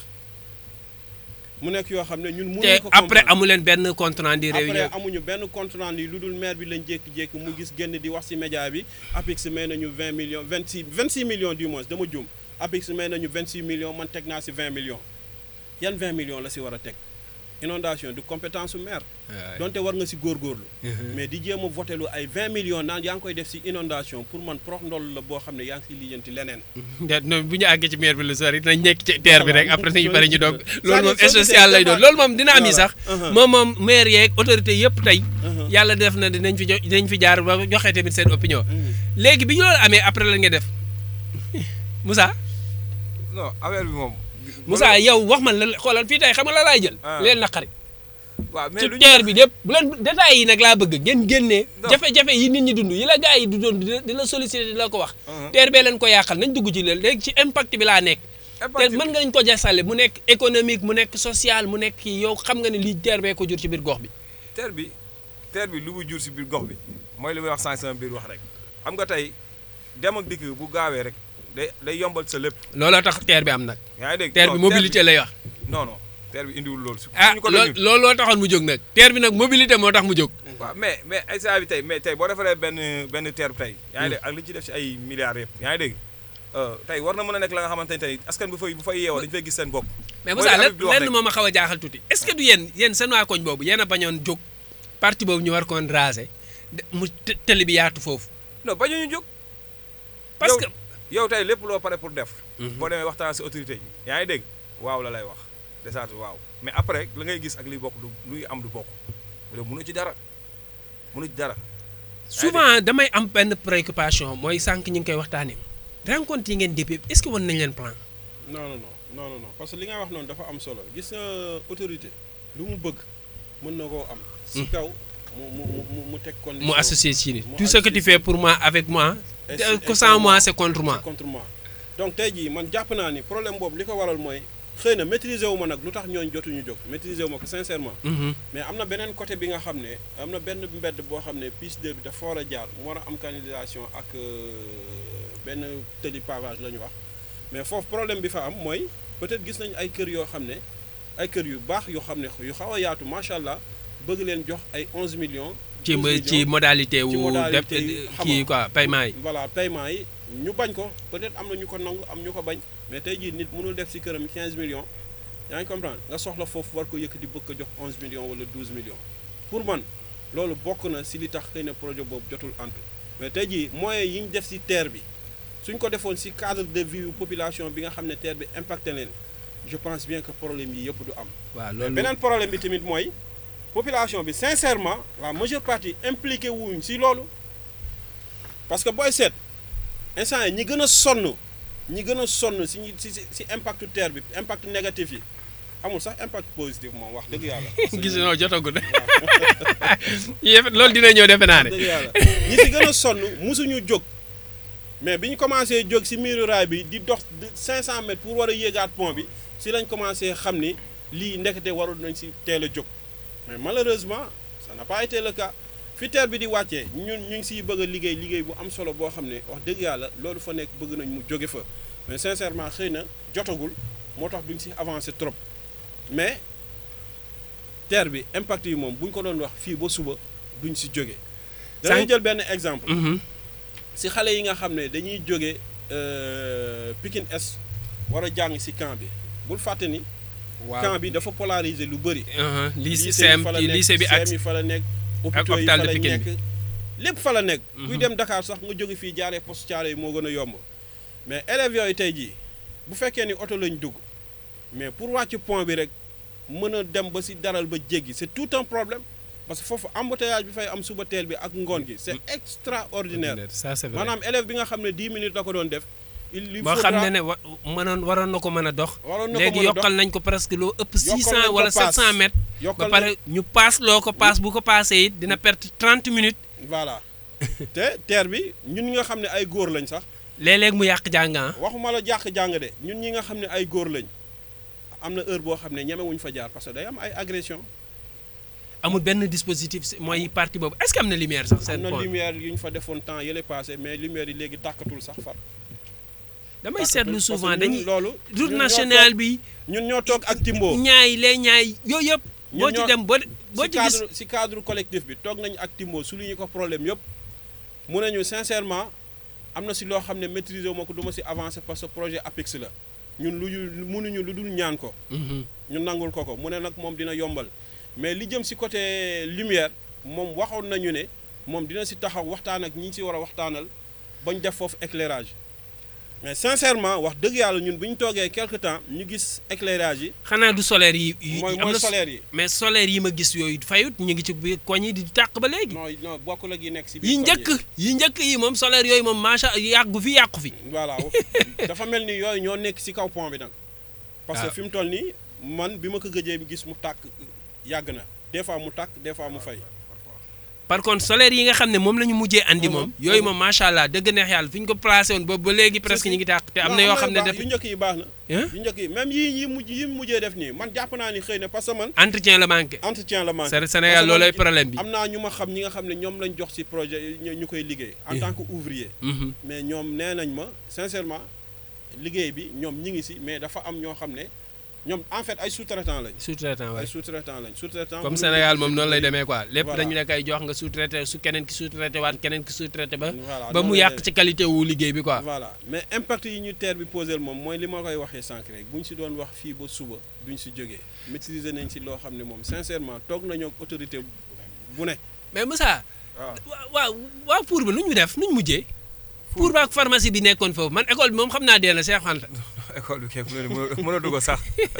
mu nekk yoo xam ne ñun. mënuñu ko te après amu leen benn compte rendu réunion après amuñu benn compte rendu lu dul maire bi lañ jékki-jékki mu gis génn di wax si média bi APIX may nañu 20 millions 26 millions du moins dama juum. APIX may nañu 26 millions man teg naa si 20 millions yan 20 millions la si war a teg inondation du compétence su maire. donte war nga si góorgóorlu. mais di jéem a voté lu ay 20 millions naan yaa ngi koy def si inondation pour man prox ndol la boo xam ne yaa ngi siy lijjanti leneen. bu ñu àggee ci maire bi lu sori dinañ nekk ci terre bi rek après nañu pare ñu doog. loolu moom spécial lay doon loolu moom dina am yi sax. moom maire yeeg autorité yëpp tey. yàlla def na dinañ fi jaar ba joxe tamit seen opinion. léegi bi ñu loolu amee après la nga def Moussa. non affaire bi moom. Moussa yow wax man la xoolal fii tey xam nga la laay jël. leen naqari. waaw mais ci terre bi lépp bu leen détails yi nag laa bëgg ngeen génnee. jafe-jafe yi nit ñi dund yi la gars yi du doon di la solliciter di la ko wax. terre bee leen ko yàqal nañ dugg ci léegi ci impact bi laa nekk. te mën nga nañ ko jasale mu nekk économique mu nekk social mu nekk kii yow xam nga ne lii terre bee ko jur ci biir gox bi. terre bi lu mu jur ci biir gox bi mooy li muy wax sànq sama biir wax rek xam nga tey dem ak dikk bu gaawee rek. day yombal sa lépp. looloo tax terre bi am nag. yaa ngi dégg terre bi mobilité lay wax. non terre bi indiwul loolu. looloo taxoon mu jóg nag. terre bi nag mobilité moo tax mu jóg. waaw mais ay saa bi tey boo defaree benn terre bi tey. yaa ngi dégg ak li ci def si ay milliards yëpp. yaa ngi dégg tey war na mën a nekk la nga xamante ne tey askan bu fay yeewoo dañu fay gis seen bopp. mais Moussa lenn moom a xaw a jaaxal tuuti est-ce que du yéen seen waa koñ boobu yéen a bañoon jóg parti boobu ñu war koon raser mu télé bi yaatu foofu. non bañuñu jóg. parce que yow tey lépp loo pare pour def. boo demee waxtaan si autorité yi yaa ngi dégg waaw la lay wax desaatu waaw mais après la ngay gis ak liy bokk luy am du bokk mënu ci dara. souvent damay am benn préoccupation mooy sànq ñu ngi koy waxtaanee rencontre yi ngeen depuis est-ce que wan nañ leen plan. non parce que li nga wax noonu dafa am solo gis nga autorité lu mu bëgg mën na koo am. si kaw mu teg condition mu associé ci ni tout ce que tu fais pour moi avec moi. que sans moi c'est contre moi. donc tey jii man jàpp naa ni problème boobu li ko waral mooy xëy na maîtriser wu ma nag lu tax ñooñu jotuñu jóg maîtriser wu ma ko sincèrement. mais am na beneen côté bi nga xam ne am na benn mbedd boo xam ne piste 2 bi dafa war a jaar mu war a am canalisation ak benn tëli pavage la ñu wax mais foofu problème bi fa am mooy peut-être gis nañu ay kër yoo xam ne ay kër yu baax yoo xam ne yu xaw a yaatu macha allah bëgg leen jox ay 11 millions. ci modalité wu def kii quoi paiement yi. voilà paiement yi ñu bañ ko peut-être am na ñu ko nangu am ñu ko bañ mais tey jii nit mënul def ci këram 15 millions yaa ngi comprendre nga soxla foofu war ko yëkkati bëgg ko jox 11 millions wala 12 millions pour man loolu bokk na ci li tax xëy na projet boobu jotul antu mais tey jii moyens yi ñu def ci terre bi suñ ko defoon ci cadre de vie population bi nga xam ne terre bi impacté leen je pense bien que problème yi yëpp du am. waaw loolu beneen problème bi tamit mooy. population bi sincèrement la majeure partie impliqué wuñ ci loolu parce que booy seet instant yi ñi gën a sonn ci impact terre bi impact négatif yi amul sax impact positif moom wax dëgg yàlla. gis nga jotagul loolu dina ñëw defe naa ne. dëgg yàlla ñi ci gën a sonn musuñu jóg mais bi ñu commencé jóg ci miiru raay bi di dox 500 mètres pour war a yéegaat pont bi ci lañ commencé xam ni lii ndekete warul nañ ci teel a jóg. mais malheureusement ça n'a pas été le cas fi terre bi di wàccee ñu ngi siy bëgg a liggéey bu am solo boo xam ne wax dëgg yàlla loolu fa nekk bëgg nañ mu jóge fa mais sincèrement xëy na jotagul moo tax duñ si avancé trop mais terre bi impact yi moom bu ñu ko doon wax fii ba suba duñ si jóge danañ jël benn exemple. si xale yi nga xam ne dañuy jóge Pikine Est war a jàng si camp bi bul fàtte ni. camp bi dafa polariser lu bëri. lycée bi ak CEM yi fa la nekk. hôpitaux yi fa la nekk lépp fa la nekk. kuy dem Dakar sax nga jóge fii jaaree poste Thiaroye yi moo gën a yomb. mais élèves yooyu tey jii bu fekkee ni oto lañ dugg mais pour wàcc pont bi rek mën a dem ba si daral ba jéggi c'est tout un problème parce que foofu embouteillage bi fay am suba teel bi ak ngoon gi c'est extraordinaire. ça c'est vrai maanaam élève bi nga xam ne 10 minutes la ko doon def. boo xam ne waroon na ko mën a dox. léegi yokkal nañ ko presque loo ëpp 600 wala 700 mètres. ba pare ñu paas loo ko paas bu ko paasee it dina perte 30 minutes. voilà te terre bi ñun ñi nga xam ne ay góor lañ sax. léeg-léeg mu yàq jàng. waxuma la yàq jàng de ñun ñi nga xam ne ay góor lañ am na heure boo xam ne ñemewuñ fa jaar parce que day am ay agression. amul benn dispositif mooy partie boobu est-ce que am na lumière sax. seen point am na lumière yu ñu fa defoon temps yële passé mais lumière yi léegi tàkkatul sax far. damay seetlu souvent dañuy loolu route nationale bi. ñun ñoo toog ak Timbo. ñaay yooyu yëpp. boo ci dem boo ci gis si cadre collectif bi toog nañu ak Timbo souligné ko problème yëpp mu nañu sincèrement am na si loo xam ne maîtriser wu ma ko du ma si avancer parce que projet APEX la ñun mënuñu lu dul ñaan ko. ñu nangul ko mu ne nag moom dina yombal mais li jëm si côté lumière moom waxoon nañu ne moom dina si taxaw waxtaan ak ñi si war a waxtaanal bañ def foofu éclairage. mais sincèrement wax dëgg yàlla ñun bu ñu toogee quelque temps ñu gis éclairage yi. xanaa du solaire yi. mooy solaire yi. mais solaire yi ma gis yooyu fayut ñu ngi ci biir koñ yi di tàq ba léegi. non bokkul ak yi nekk si biir yi njëkk yi moom solaire yooyu moom macha yàqu fi. voilà dafa mel ni yooyu ñoo nekk si kaw pont bi nag. parce que fi mu toll nii man bi ma ko gëjee gis mu tàkk yàgg na des fois mu tàkk des fois mu fay. par contre solaire yi nga xam ne moom la ñu mujjee andi moom. yooyu moom macha allah dëgg neex yàlla fi ñu ko placé woon ba léegi presque ñu ngi tàq te am na yoo xam ne def yu njëkk yi baax na. yu njëkk yi même yi mujjee def nii man jàpp naa ni xëy na parce que man. entretien la manqué. Sénégal loolay problème bi. am naa ñu ma xam ñi nga xam ne ñoom lañ jox ci projet ñu koy liggéey. en tant que ouvrier. mais ñoom nee nañ ma sincèrement liggéey bi ñoom ñi ngi ci mais dafa am ñoo xam ne ñoom en fait ay sous-traitants lañ. sous-traitants lañ sous-traitants. comme Sénégal moom noonu lay demee quoi. lépp dañu la koy jox nga sous-traité su keneen ki sous-traité waat keneen ki sous-traité ba mu yàq ci qualité wu liggéey bi quoi. voilà mais impact yi ñu terre bi posé moom mooy li ma koy waxee sànq rek bu ñu si doon wax fii ba suba duñ si jógee maîtriser nañ si loo xam ne moom sincèrement toog nañoo ak autorité bu ne. mais Moussa. waaw pour bi nu ñu def nu ñu mujjee. pour ba ak pharmacie bi nekkoon foofu man école bi moom xam naa dee na Cheikh Anta. école bi kay mën a dugg sax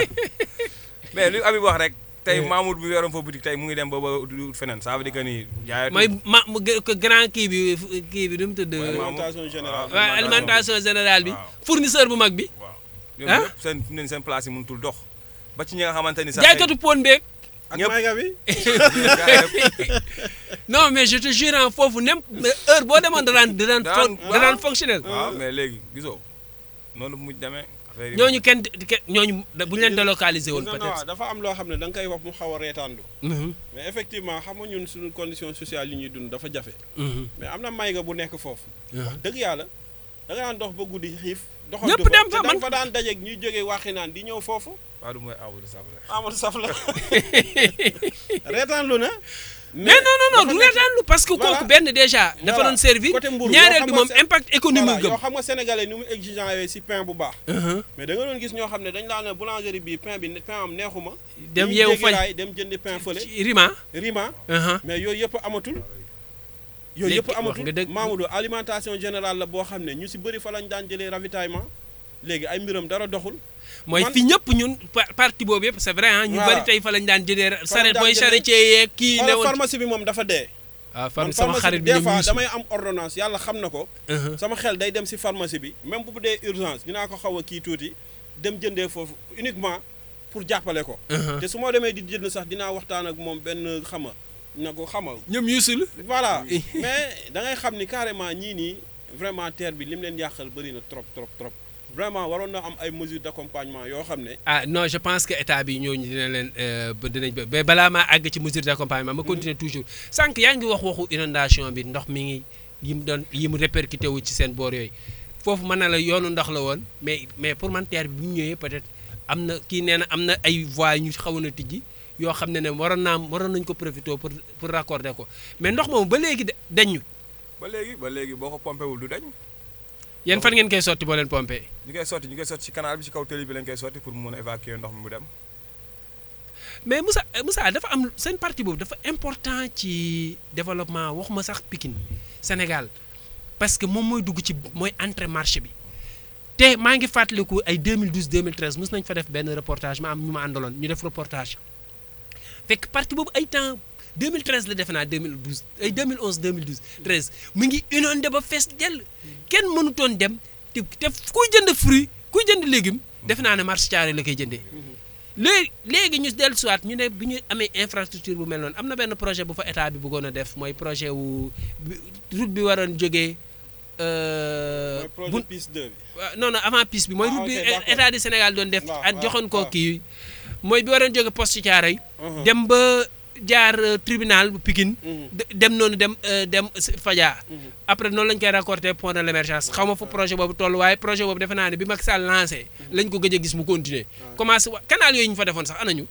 mais li Habib wax rek tey Mamour bi yoroon fa boutique tey mu ngi dem ba feneen ça veut dire que ni jaay mooy grand kii bi du mu tudd alimentation générale waaw alimentation générale bi fournisseur bu mag bi waaw ñoom seen place yi mënutul dox ba ci ñi nga xamante ni sax jaaykatu pon beeg ak mayga bi non mais je te jure foofu nem heure boo demoon da daan fonctionnel waaw mais léegi gisoo noonu mu demee ñooñu ñooñu bu ñu leen délocalisé woon peut-être dafa am loo xam ne da nga koy wax mu xaw a reetaandu mais effectivement xam nga ñun suñu condition sociale yi ñuy dund dafa jafe mais am na mayga bu nekk foofu wax dëgg yàlla da nga daan dox ba guddi xiif ñëpp dem fa man fa daan dajeeg ñuy jógee Waxinaan di ñëw foofu waaw du mooy Amadou Safla reetaanlu na mais non du reetaanlu parce que kooku benn déjà dafa doon servir ñaareel bi moom impact économique yow xam nga sénégalais ni mu exigeant yooyu si pain bu baax mais da nga doon gis ñoo xam ne dañ laa ne boulangerie bi pain am neexuma dem yeewu fañ dem jëndi pain fële rima mais yooyu yëpp amatul Mamadou alimentation générale la boo xam ne ñu si bëri fa lañ daan jëlee ravitaillement léegi ay mbiram dara doxul mooy fi ñëpp ñun parti boobu yëpp c'est vrai ñu bari tey fa lañ daan jëlee saret mooy charretier yeeg kii ne woon pharmacie bi moom dafa dee sama xarit bi des fois damay am ordonnance yàlla xam na ko sama xel day dem si pharmacie bi même bu dee urgence dinaa ko xaw a kii tuuti dem jëndee foofu uniquement pour jàppale ko te su ma demee di jënd sax dinaa waxtaan ak moom benn xama na ko xamal ñoom yusul voilà mais da ngay xam ni carrément ñii nii vraiment terre bi lim leen yàqal bëri na trop vraiment waroon na am ay mesures d'accompagnement yoo xam ne non je pense que état bi ñooñu dina leen dinañ ba balaa maa àgg ci mesure d'accompagnement ma continuer toujours sànq yaa ngi wax waxu inondation bi ndox mi ngi yi mu répercuté wu ci seen boor yooyu foofu mën na la yoonu ndox la woon mais pour man terre bi bu ñu ñëwee peut-être am na kii nee na am na ay voies ñu xawoon a tijji yoo xam ne waroon nañ ko profité pour raccorder ko mais ndox moom ba léegi dañu. ba léegi boo ko pompé wul du dañ. yéen fan ngeen koy sotti boo leen pompé. ñu koy sotti ci canal bi ci kaw télé bi lañ koy sotti pour mu mën a évacuer ndox mi mu dem. mais Moussa dafa am seen parti boobu dafa important ci développement waxuma sax Pikine Sénégal parce que moom mooy dugg ci mooy entrée marché bi te maa ngi fàttaliku ay 2012 2013 mos nañ fa def benn reportage ma am ñu ma àndaloon ñu def reportage fekk parti boobu ay temps 2013 la defe naa 2012 ay 2011 2012 13 mu ngi inondé ba fees dell kenn mënutoon dem te kuy jënd fruit kuy jënd légume defe naa ne marché Thiaroye la koy jëndee. léegi ñu dellu siwaat ñu ne bi ñu amee infrastructure bu mel noonu am na benn projet bu fa état bi bëggoon a def mooy projet wu route bi waroon jógee. mooy projet PIS 2 bi. non avant PIS bi mooy route bi état du Sénégal doon def. ak joxoon ko kii mooy bi waroon jóge poste Thiaroye dem ba jaar tribunal bu Pikine. dem noonu dem Fadia. après noonu lañ koy raccordé pont de l'émergence xaw ma fa projet boobu toll waaye projet boobu defe naa ne bi Macky Sall lancé lañ ko gëj a gis mu continuer commencé canal yooyu ñu fa defoon sax anañu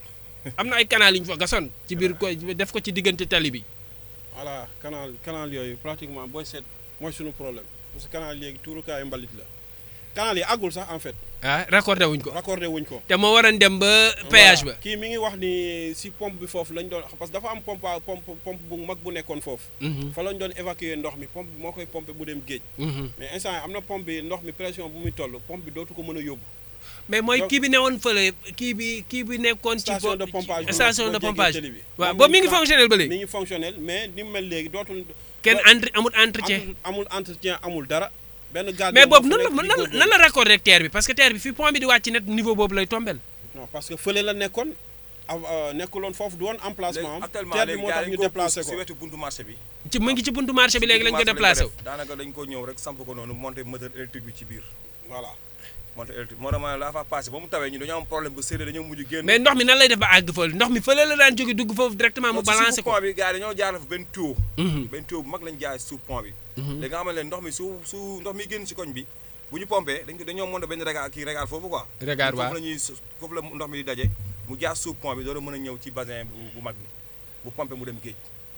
am na ay canal yu ñu fa gasoon ci biir ko def ko ci diggante tali bi. voilà canal yooyu pratiquement booy seet mooy suñu problème parce que canal léegi tuurukaayu mbalit la canal yi àggul sax en fait. raccordé wuñ ko. te moo waroon dem ba péage ba. kii mi ngi wax ni si pompe bi foofu lañ doon parce que dafa am pompe bu mag bu nekkoon foofu. fa lañ doon évacuer ndox mi pompe bi moo koy pompe bu dem géej. mais instant yi am na pompe bi ndox mi pression bu muy toll pompe bi dootu ko mën a yóbbu. mais mooy kii bi newoon fële kii bi nekkoon. ci station de pompage station de pompage waaw boobu mi ngi fonctionnel ba léegi. mi ngi fonctionnel mais ni mu mel léegi dootul. kenn amul entretien. amul entretien amul dara. benn gaz mais boobu nan la raccordé ak terre bi parce que terre bi fii pont bi di wàcc net niveau boobu lay tombel. non parce que fële la nekkoon nekkuloon foofu du woon emplacement am. terre bi moo tax ñu déplacé ko si wetu buntu marché bi. mu ngi ci buntu marché bi léegi lañ ko déplacé wu. daanaka dañ ko ñëw rek samp ko noonu monter moteur électrique bi ci biir. voilà moteur électrique moo tax ma ne la fa passé ba mu tawee ñu dañoo am problème bu sérieux dañoo mujj génn. mais ndox mi nan lay def ba àgg fële ndox mi fële la daan jóge dugg foofu directement mu balancé ko. pont bi gars yi dañoo jaar fa benn tuyau. benn tuyau bu mag lañ jaay suuf pont bi. léegi nga xam ne ndox mi su ndox mi génn si koñ bi bu ñu pompé dañoo monté benn régal foofu quoi. régal waaw foofu la ndox mi di daje mu jaar suuf pont bi doora mën a ñëw ci bassin bu mag bi bu pompé mu dem géej.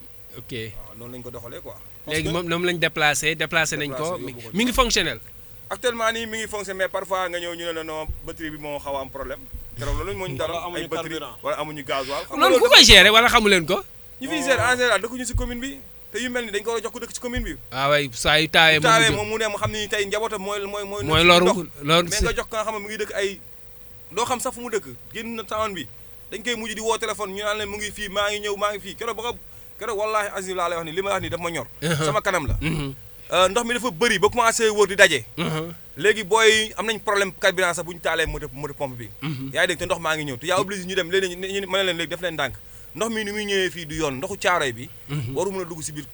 ok waaw noonu lañ ko doxalee quoi. léegi moom lañ déplacé nañ ko mi ngi fonctionnel. actuellement nii mi ngi fonctionné mais parfois nga ñëw ñu ne la non batterie bi moo xaw a am problème keroog loolu moo ñu dara ay batterie wala amuñu gasoil. loolu ku koy gérer wala xamu leen ko. ñu fiy gérer en général dëkkuñu si commune bi te yu mel ni dañ ko war a jox ko dëkk ci commune bi. waaw waay saa yu taawee moom mu ne mu xam ni tey njabootam mooy loolu mais nga jox ko nga xam ne mu ngi dëkk ay doo xam sax fu mu dëkk génn na town bi dañ koy mujj di woo téléphone ñu naan leen mu ngi fii maa ngi ñëw maa ngi fii keroog wallaahi azim laa lay wax ni li ma wax ni daf ma ñor sama kanam la ndox mi dafa bëri ba commencé wër di daje léegi booy am nañ problème carburant sax bu ñu taalee moto pompe bi yaa ngi dégg te ndox maa ngi ñëw te yaa obligé ñu dem léegi ñu mën na leen léegi def leen ndànk ndox mi ni muy ñëwee fii du yoon ndoxu Thiaroye bi waru mën a dugg si biir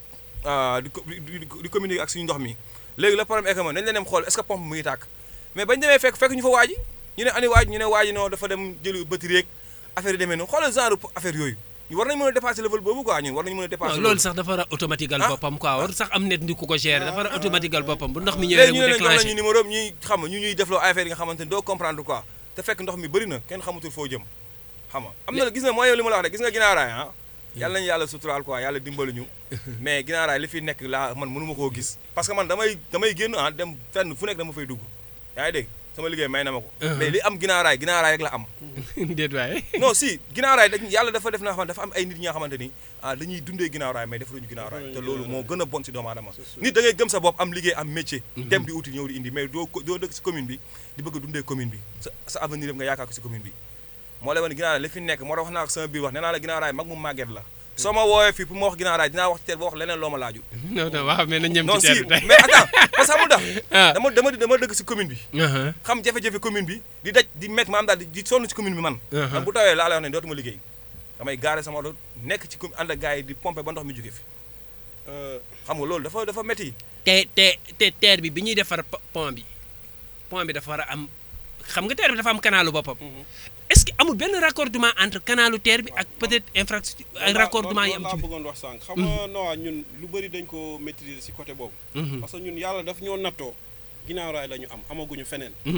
di communiquer ak suñu ndox mi léegi le problème est que nañ leen dem xool est-ce que pompe mu ngi tàkk mais bañ demee fekk ñu fa waaji ñu ne ani waaji ñu ne waaji non dafa dem jëli batterie ak affaire yi demee noonu xoolal genre affaire yooyu ñu war nañ mën a dépasser level boobu quoi ñun war nañ mën a dépasser loolu sax dafa war a automatiqueal boppam quoi war sax am net ndi ku ko gérer dafa war a automatiqueal boppam bu ndox mi ñëwee rek mu déclenché ñu numéro ñuy xam ñu ñuy defloo affaire yi nga xamante ni doo comprendre quoi te fekk ndox mi bëri na kenn xamatul foo jëm xam nga am na gis nga mooy li ma la wax rek gis nga ginaaraay yàlla nañu yàlla suturaal quoi yàlla dimbali ñu mais ginaaraay li fi nekk laa man mënu ma koo gis parce que man damay génn dem fenn fu nekk dama fay dugg yaa ngi dégg sama liggéey may na ma ko mais li am ginaaraay rek la am déet waay non si ginaaraay yàlla dafa def na xamante dafa am ay nit ñi nga xamante ni dañuy dundee ginaaraay mais defaluñu ginaaraay te loolu moo gën a bon si doomu aadama nit da ngay gëm sa bopp am liggéey am métier dem di uti ñëw di indi mais doo dëkk si commune bi di bëgg a dundee commune bi sa avenir nga yaakaar ko si commune bi moo lay wane ginaaraay li fi nekk moo tax wax naa ko sama biir wax nee naa la ginaaraay mag mu màgget la soo ma woowee fii pour ma wax ginaaraay dinaa wax ci teel ba wax leneen loo ma laaju non waaw mais nañ ñëm ci teel mais attends parce que xamul tax dama dëkk si commune bi xam jafe-jafe commune bi di daj di mettre maanaam daal di sonn ci commune bi man man bu tawee laa lay wax ne dootuma liggéey damay gaare sama oto nekk ci ànd ak gars yi di pomper ba ndox mi jóge fi xam nga loolu dafa métti te terre bi ñuy defar pont bi dafa war a am xam nga terre bi dafa am canalu boppam est-ce que amul benn raccordement entre canalu terre bi ak peut-être infrastructure ak raccordement yi am ci bëggoon wax sànq xam nga Noa ñun lu bëri dañ ko maîtriser si côté boobu parce que ñun yàlla daf ñoo nattoo ginnaaw raay la ñu am amaguñu feneen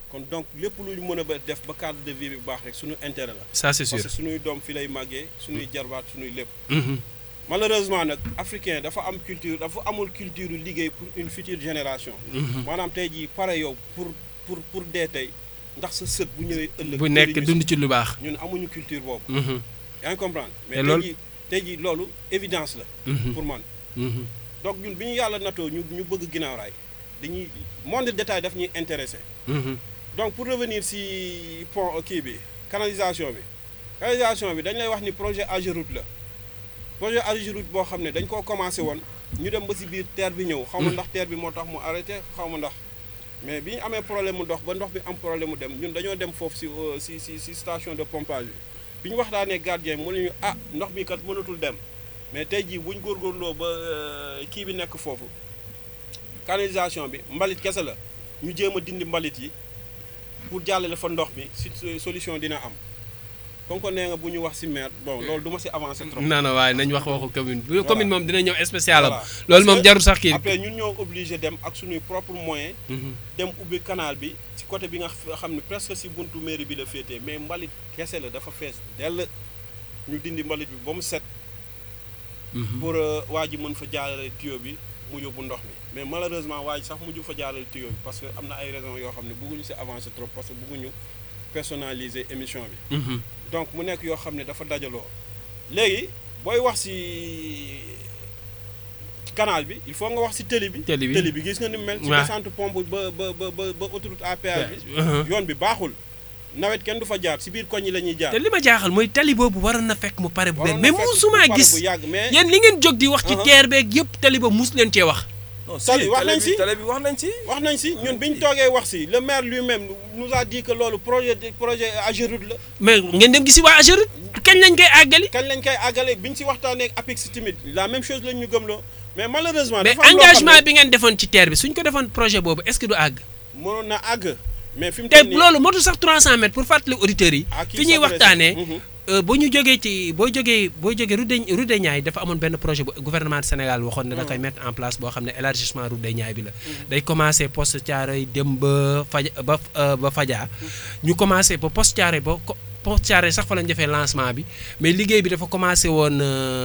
kon donc lépp lu ñu mën a ba def ba cadre de vie bi baax rek suñu intérêt la. ça c'est sûr parce que suñuy doom fi lay màggee suñuy jarbaat suñuy lépp. malheureusement nag africain dafa am culture dafa amul culture liggéey pour une future génération. maanaam tey jii pare yow pour dee tey ndax sa sët bu ñëwee ëllëg. bu nekk dund ci lu baax. ñun amuñu culture boobu. yaa ngi comprendre. mais tey jii loolu évidence la. pour man. donc ñun bi ñu yàlla natoo ñu bëgg ginnaaw raay dañuy monde détail daf ñuy intéressé. donc pour revenir si pont kii bi canalisation bi dañ lay wax ni projet AGEROUTE la projet AGEROUTE boo xam ne dañ koo commencé woon ñu dem ba si biir terre bi ñëw. xaw ma ndax terre bi moo tax mu arrêté xaw ma ndax mais bi ñu amee problème mu ndox ba ndox bi am problème mu dem ñun dañoo dem foofu si station de pompage bi ñu waxtaanee gardien mu ne ñu ndox bi kat mënatul dem mais tey jii buñ góorgóorloo ba kii bi nekk foofu canalisation bi mbalit kese la ñu jéem a dindi mbalit yi. pour jàllale fa ndox mi si solution dina am comme que nee nga bu ñu wax si maire bon loolu du ma si avancer trop. non waaye nañ wax waxu commune bu commune moom dina ñëw spécial am. loolu moom jarul sax kii. après ñun ñoo obligé dem ak suñuy propre moyen dem ubbi canal bi si côté bi nga xam ne presque si buntu mairie bi la féetee mais mbalit kese la dafa fees dell ñu dindi mbalit bi ba mu set. pour waa ji mën fa jàllale tuyau bi. mu yóbbu ndox mi mais malheureusement waaye sax mujj fa jaarale tuyau bi parce que am na ay raisons yoo xam ne bëgguñu si avancer trop parce que bëgguñu personnaliser émission bi. donc mu nekk yoo xam ne dafa dajaloo. léegi booy wax si canal bi il faut nga wax si tëli bi. tëli bi gis nga ni mu mel. si descente pompe ba autoroute à péage bi. yoon bi baaxul. nawet kenn du fa jaar si biir koñ yi la ñuy jaar. te li ma jaaxal mooy tali boobu waroon na fekk mu pare bu benn mais musuma gis yéen li ngeen jóg di wax ci terre beeg yëpp tali ba mus leen cee wax. tali wax nañ si tali bi wax nañ si. ñun bi ñu toogee wax si le maire lui-même nous a dit que loolu projet AGEROUTE la. mais ngeen dem gisi waa AGEROUTE kañ lañ koy àggali. bi ñu si waxtaanee ak APEX tamit la même chose lañ ñu gëmloo mais malheureusement. mais engagement bi ngeen defoon ci terre bi suñ ko defoon projet boobu est-ce que du àgg. mënoon na àgg. mais fi mu te loolu motul sax 300 mètres pour fàttali auditeurs yi. fi ñuy waxtaanee. boo jógee route de Niayes dafa amoon benn projet bu gouvernement du Sénégal waxoon ne da koy mettre en place boo xam ne élargissement route de Niayes bi la. day commencé poste Thiaroye dem ba Fadia ñu commencé ba poste Thiaroye sax fa lañ defee lancement bi mais liggéey bi dafa commencé woon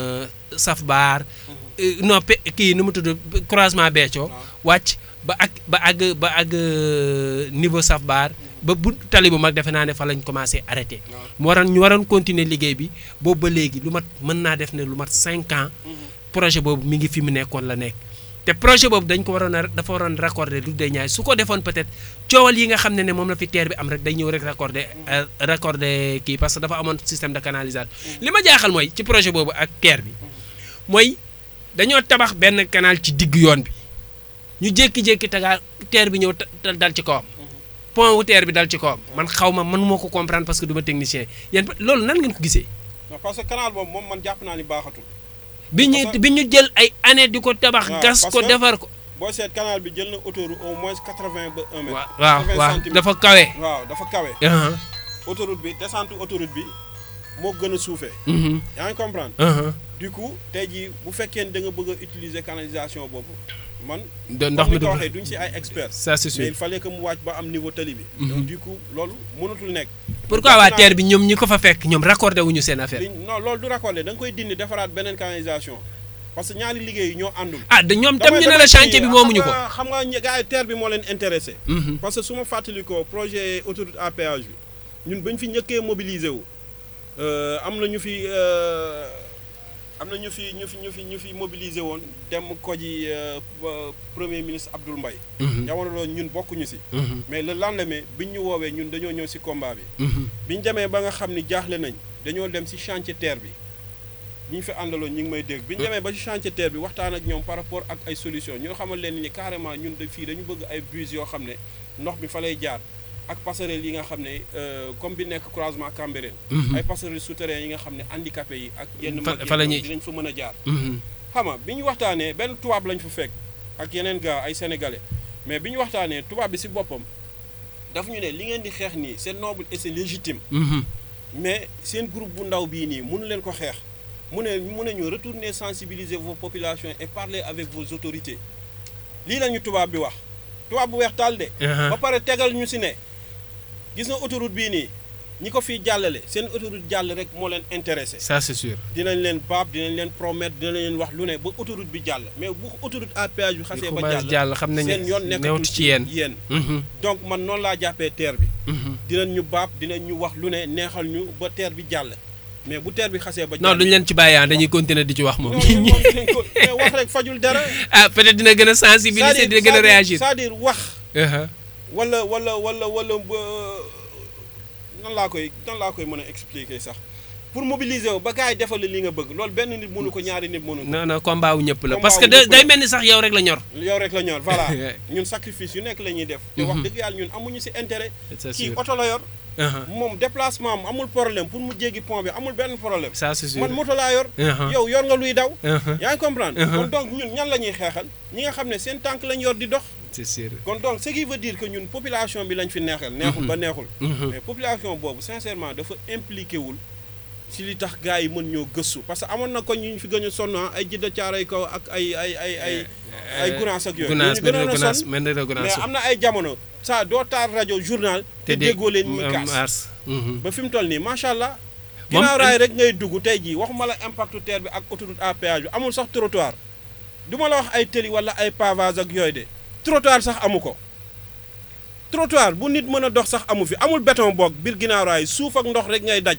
Saf Baar. non kii nu mu tudd croisement Béthio wàcc. ba àgg niveau Saf Baar ba bu tali bu mag defe naa ne fa lañ commencé arrêté. ñu waroon continuer liggéey bi boobu ba léegi lu mat mën naa def ne lu mat 5 ans. projet boobu mi ngi fi mu nekkoon la nekk. te projet boobu dañ ko dafa waroon raccorder route de Niayes su ko defoon peut-être coowal yi nga xam ne moom la fi terre bi am rek day ñëw rek raccorder kii parce que dafa amoon système de canalisation. li ma jaaxal mooy ci projet boobu ak terre bi mooy dañoo tabax benn canal ci digg yoon bi. ñu jékki-jékki terre bi ñëw dal ci kawam pont wu terre bi dal ci kawam man xaw ma mënuma ko comprendre parce que du ma technicien yéen loolu nan ngeen ko gisee. non parce que canal boobu moom man jàpp naa ni baaxatul. bi ñu jël ay années di ko tabax. gas ko defar ko. boo seet canal bi jël na autoroute au moins 80 ba 1 mètre. waaw dafa kawe. waaw dafa kawe. autoroute bi descente autoroute bi moo gën a suufee. yaa ngi comprendre. du coup tey jii bu fekkee ne da nga bëgg a utiliser canalisation boobu. man ndox mi ko waxee duñ si ay experts. ça c'est sûr mais il fallait que mu wàcc ba am niveau tali bi. donc du coup loolu mënatul nekk. pourquoi waa terre bi ñoom ñi ko fa fekk ñoom raccordé wuñu seen affaire. non loolu du raccordé da nga koy dindi defaraat beneen canalisation parce que ñaari liggéey yi ñoo àndul. de ñoom tam ñu ne la chantier bi moomuñu ko. xam nga gars yi terre bi moo leen intéressé. parce que su ma fàttalikoo projet autoroute à péage bi ñun bañ fi njëkkee mobiliser wu am na ñu fi mobilisé woon dem ko ji premier ministre Abdoul Mbaye. jamono loolu ñun bokkuñu si. mais le lendemain biñ ñu woowee ñun dañoo ñëw si combat bi. biñ demee ba nga xam ni jaaxle nañ dañoo dem si chantier terre bi ñi ñu fi àndaloon ñu ngi may dégg. biñ demee ba si chantier terre bi waxtaan ak ñoom par rapport ak ay solutions ñoo xamal leen ni carrément ñun fii dañu bëgg ay bus yoo xam ne ndox mi fa lay jaar. ak passerelle yi nga xam ne comme bi nekk croisement Cambérène. ay passerelle souterrain yi nga xam ne handicapé yi ak yenn mag yi dinañ fa mën a jaar. xam nga bi ñu waxtaanee benn tubaab lañ fa fekk ak yeneen gars ay sénégalais mais bi ñu waxtaanee tubaab bi si boppam daf ñu ne li ngeen di xeex nii c'est noble et c'est légitime. mais seen groupe bu ndaw bii nii mënu leen ko xeex mu ne ñu retourner sensibiliser vos populations et parler avec vos autorités lii la ñu tubaab bi wax tubaab bu weex taal de. ba pare tegal ñu si ne gis na autoroute bii nii ñi ko fiy jàllale seen autoroute jàll rek moo leen intéressé. ça c'est sûr. dinañ leen baab dinañ leen promettre dinañ leen wax lu ne ba autoroute bi jàll mais bu autoroute à péage bi xasee ba jàll xam nañ seen yoon nekkatul ci yéen donc man noonu laa jàppee TER bi dinañ ñu baab dinañ ñu wax lu ne neexal ñu ba TER bi jàll mais bu TER bi xasee ba jàll non duñ leen ci bàyyaan dañuy continuer di ci wax moom mais wax rek fajul dara ah peut-être dina gën a sensibiliser dina gën a réagir c'est-à-dire wax wala nan laa koy mën a expliquer sax pour mobiliser wu ba gars yi defal li nga bëgg loolu benn nit mënu ko ñaari nit mënu ko. non combat wu ñëpp la parce que day mel ni sax yow rek la ñor. yow rek la ñor voilà ñun sacrifice yu nekk la ñuy def. te wax dëgg yàlla ñun amuñu ci intérêt. kii oto la yor. moom déplacement am amul problème pour mu jéggi pont bi amul benn problème. ça c'est sûr man moto laa yor. yow yor nga luy daw. yaa ngi comprendre. kon donc ñun ñan la ñuy xeexal ñi nga xam ne seen tànk lañ yor di dox. c'est sûr kon donc ce qui veut dire que ñun population bi lañ fi neexul ba neexul. mais population boobu sincèrement dafa impliqué wul si li tax gars yi mën ñoo gëstu parce que amoon na ko ñu fi gën a sonn ay jidda caaray kaw ak ay gunaas ak yooyu. gunaas mais am na ay jamono ça doo taal rajo journal. te déggoo leen ñuy kaas ba fi mu toll nii macha allah. ginnaaw raay rek ngay dugg tey jii waxuma la impact TER bi ak autoroute à péage bi amul sax trottoir du ma la wax ay tëli wala ay pavage ak yooyu de. trottoir sax amu ko trottoir bu nit mën a dox sax amu fi amul béton boog biir ginnaaw raay suuf ak ndox rek ngay daj.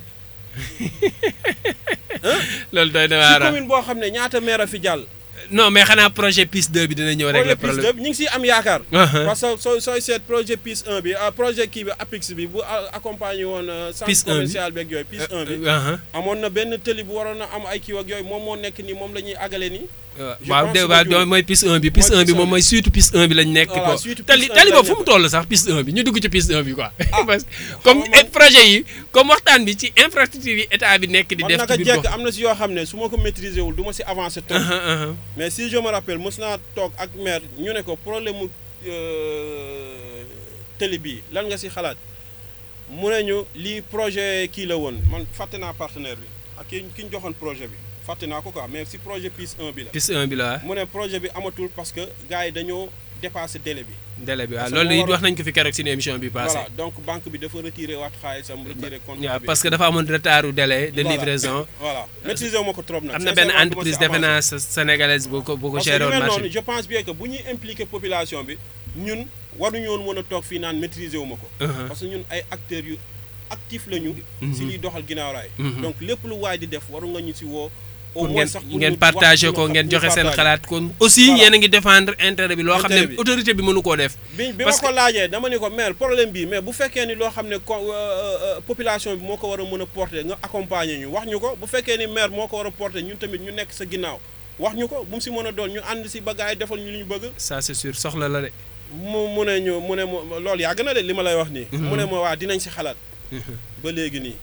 loolu doy na waar ci commune boo xam ne ñaata maire a fi jàll. non mais xanaa projet PIS 2 bi dina ñëw régler problème projet PIS 2 ñu ngi siy am yaakaar. parce que sooy seet projet PIS 1 bi projet kii bi APIX bi bu accompagné woon. centre commercial beeg yooyu PIS 1 bi. amoon na benn tëli bu waroon a am ay kii ak yooyu moom moo nekk nii moom la ñuy àggale nii. waaw mooy PIS 1 bi PIS 1 bi moom mooy suite PIS 1 bi lañ nekk quoi tali boobu fu mu toll sax PIS 1 bi ñu dugg ci PIS 1 bi quoi parce que comme projet yi comme waxtaan bi ci infrastructure yi état bi nekk di def ci biir am na si yoo xam ne su ma ko maîtriser wul du ma si avancer trop mais si je me rappelle mos naa toog ak maire ñu ne ko problème mu tali bii lan nga si xalaat mu ne ñu lii projet kii la woon man fàtte naa partenaire bi ak ki ñu joxoon projet bi fàtte naa ko quoi mais si projet PIS 1 bi la. PIS 1 bi la mu ne projet bi amatul parce que gars yi dañoo dépassé délai bi. waaw loolu it wax nañ ko fi keroog si émission bi passé. voilà donc banque bi dafa retiré waat xaalisam retiré compte bi. parce que dafa amoon retard délai de livraison. voilà maîtriser wu ma ko trop nag. am na benn entreprise defe naa sénégalaise bu ko géré woon marché bi. je pense bien que bu ñuy impliqué population bi ñun waruñu woon mën a toog fii naan maîtriser wu ma ko. parce que ñun ay acteurs yu actifs lañu. si liy doxal ginnaaw raay. donc lépp lu waay di def waru nga ñu si woo. pour ngeen partagé ko ngeen joxe seen xalaat kon aussi yéen a ngi défendre intérêt bi loo xam ne autorité bi mënu koo def. bi ma ko laajee dama ni ko maire problème bi mais bu fekkee ni loo xam ne population bi moo ko war a mën a porter nga accompagner ñu wax ñu ko bu fekkee ni maire moo ko war a porter ñun tamit ñu nekk sa ginnaaw wax ñu ko bu mu si mën a doon ñu ànd si ba gars yi defal ñu li ñu bëgg. ça c'est sûr soxla la de. mu ne loolu yàgg na de li ma lay wax nii. mu ne ma waa dinañ si xalaat. ba léegi nii.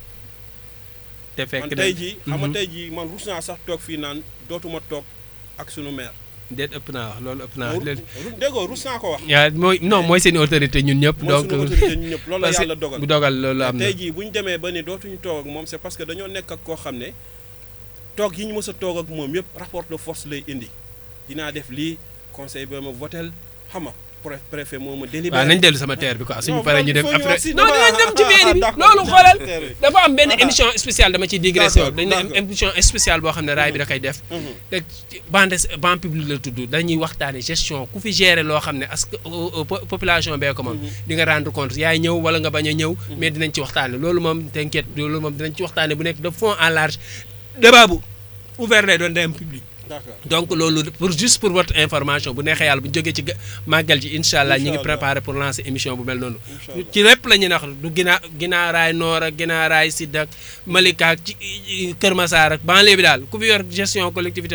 te fekk man tey jii xam nga tey jii man rus naa sax toog fii naan dootuma toog ak sunu maire. déet ëpp naa wax loolu ëpp naa wax. déggoo rus naa ko wax. mooy seen autorité ñun ñëpp. donc mooy sunu autorité ñun ñëpp loolu la yàlla dogal. bu dogal loolu am na tey jii bu ñu demee ba ni dootuñu toog ak moom c'est parce que dañoo nekk ak koo xam ne toog yi ñu mës a toog ak moom yëpp rapport de force lay indi dinaa def lii conseil ba ma votel xam nga préfet moo ma délibéré. waaw nañ dellu sama terre bi quoi suñu paree ñu dem après non dinañ dem ci mairie bi loolu xoolal dafa am benn émission spéciale dama ciy digressé dañ ne émission spéciale boo xam ne raay bi da koy def te ban public la tudd dañuy waxtaane gestion ku fi gérer loo xam ne est-ce que population bee ko moom di nga rendre compte yaay ñëw wala nga bañ a ñëw mais dinañ ci waxtaane loolu moom t'inquiète loolu moom dinañ ci waxtaane bu nekk de fond en large débat bu ouvert lay doon day am public. donc loolu juste pour votre information bu neexee yàlla bu ñu jógee ci màggal ji incha allah ñi ngi préparé pour lancer émission bu mel noonu. ci lépp la ñuy nax du ginaaraay noor ak ginaaraay Sud ak Malika ak ci Kër Massar ak banlieue bi daal ku fi yor gestion collectivité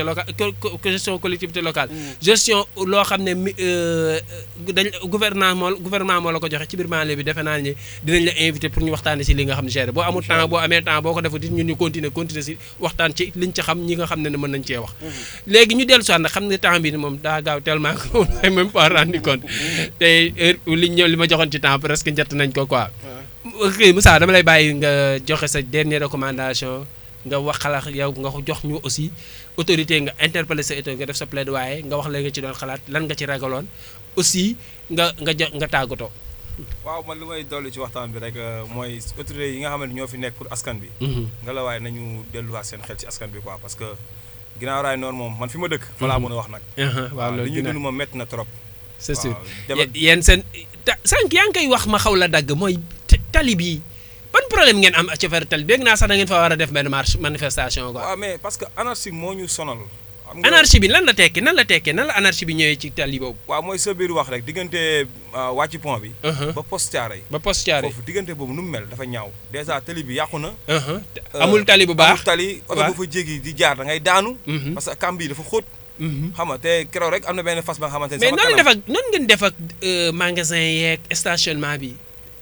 locale gestion loo xam ne dañ gouvernement moo la ko joxe ci biir banlieue bi defe naa ne dinañ la invité pour ñu waxtaanee si li nga xam ne géré boo amul temps boo amee temps boo ko defut ñun ñu continuer si waxtaan ci liñ ci xam ñi nga xam ne mën nañ cee wax. léegi ñu dellu si waat nag xam ne temps bi moom daa gaaw tellement que on n'est même pas rendu compte te li ma joxoon ci temps presque njëtt nañ ko quoi. ok Moussa dama lay bàyyi nga joxe sa dernière recommandation nga wax xalaat yow nga ko jox ñu aussi autorité nga interpeller sa autorité nga def sa plaidoyer nga wax la nga ci doon xalaat lan nga ci ragaloon aussi nga tàggatoo. waaw man lu may dolli ci waxtaan bi rek mooy autorités yi nga xamante ñoo fi nekk pour askan bi. nga la waaye nañu delluwaat seen xel ci askan bi quoi parce que ginnaaw raay noonu moom man fi ma dëkk. fa laa mën a wax nag. waaw loolu li ñu dund moom métti na trop. c'est sûr waaw yéen seen sànq yaa ngi koy wax ma xaw la dagg mooy tali bi ban problème ngeen am ci affaire tali dégg naa sax da ngeen fa war a def benn marche manifestation quoi. waaw mais parce que anarchie moo ñu sonal. anarchie bi lan la tekkee nan la anarchie bi ñëwee ci tali boobu. waaw mooy sa biir wax rek diggante wàcc pont bi. ba poste Thiaroye. ba poste Thiaroye foofu diggante boobu nu mu mel dafa ñaaw déjà tali bi yàqu na. amul tali bu baax amul tali oto bu fa jéggi di jaar da ngay daanu. parce que kamb yi dafa xóot. xam nga te keroog rek am na benn fas ba nga xamante ne. mais noonu ngeen def ak magasin yeeg stationnement bi.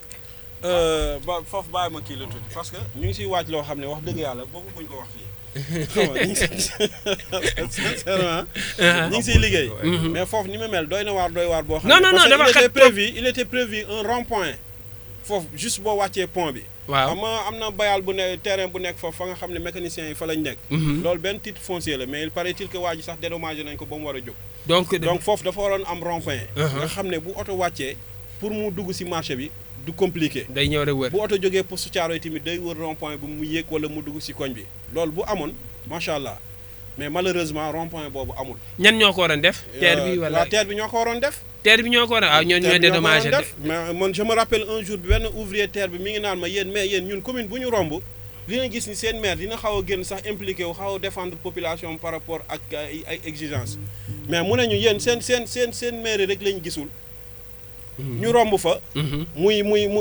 ba foofu bàyyi ma kii la tuuti parce que ñu ngi siy waaj loo xam ne wax dëgg yàlla boobu buñ ko wax fii. xam nga ñu ngi sincèrement ñu ngi siy liggéey. mais foofu ni mu mel doy na waar boo. xam ne non dafa xat il était prévu un rond-point foofu juste boo wàccee pont bi. waaw xam nga am na bayal bu ne terrain bu nekk foofu fa nga xam ne mécaniciens yi fa lañ nekk. loolu benn titre foncier la mais il paraît-il que waa ji sax dédommagé nañ ko ba mu war a jóg. donc foofu dafa waroon am rond-point. nga xam ne bu oto wàccee pour mu dugg si marché bi. du compliqué day ñëw rek wër bu oto jógee poste Thiaroye tamit day wër rond point bu mu yéeg wala mu dugg si koñ bi loolu bu amoon macha allah mais malheureusement rond point boobu amul. ñan ñoo ko waroon def. terre bi wala la terre bi ñoo ko waroon def. terre bi ñoo ko waroon waaw ñooñu ñooy dédommagé mais man je me rappelle un jour benn ouvrier terre bi mi ngi naan ma yéen ñun commune bu ñu romb dina gis ni seen maire dina xaw a génn sax impliqué wu xaw a défendre population par rapport ak ay exigences mais mu ne ñu yéen seen maire rek lañ gisul. ñu romb fa. muy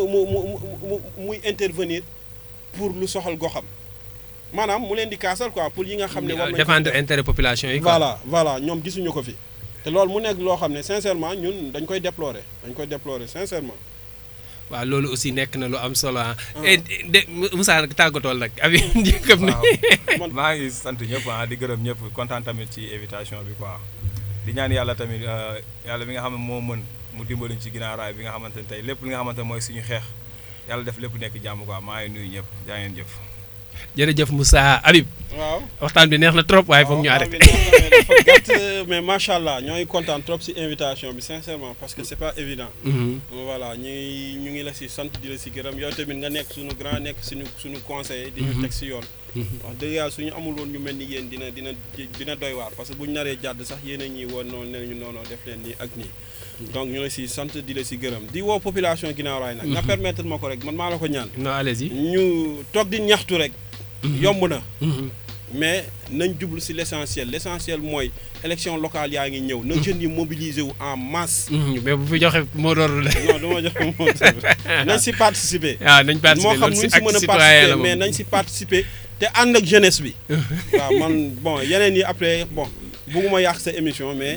intervenir pour lu soxal goxam maanaam mu leen di kaasal quoi pour yi nga xam ne. war nañu défendre intérêt population yi. voilà ñoom gisuñu ko fi te loolu mu nekk loo xam ne sincèrement ñun dañ koy déplorer sincèrement. waaw loolu aussi nekk na lu am solo ah. Moussa tàggatool nag abi njëkkam na. maa ngi sant ñëpp di gërëm ñëpp kontaan tamit ci invitation bi quoi di ñaan yàlla tamit yàlla bi nga xam ne moo mën. mu dimbaliñ ci ginnaaw raay bi nga xamante ne tey lépp li nga xamante ne mooy suñu xeex yàlla def lépp nekk jàmm quoi maa ngi nuyu ñëpp jaa ngeen jëf. jërëjëf Moussa Habib. waaw waxtaan bi neex na trop waaye foog ñu arrêté. dafa gàtt mais macha allah ñooy kontaan trop si invitation bi sincèrement parce que c'est pas évident. voilà ñu ngi la si sant di la si gërëm yow tamit nga nekk suñu grand nekk suñu conseiller. di ñu teg si yoon. wax dëgg yàlla suñu amul woon ñu mel ni yéen dina doy waar parce que bu ñu naree jàdd sax yéen a ñuy woon noonu nee ñu noonu def leen nii ak nii. donc ñu la si sant di la si gërëm di woo population Guinaw Rail nag. nga permettre ma ko rek man maa la ko ñaan. non allez-y ñu toog di ñaxtu rek. yomb na. mais nañ jublu si l'essentiel mooy élection locale yaa ngi ñëw. na jeunes yi mobiliser wu en masse. mais bu fi joxe moo doon la. non du ma joxe moo doon nañ si participer. waaw nañ participer moo xam nu si mën a participer mais nañ si participer te ànd ak jeunesse bi. waaw man bon yeneen yi après bon bugguma yàq sa émission mais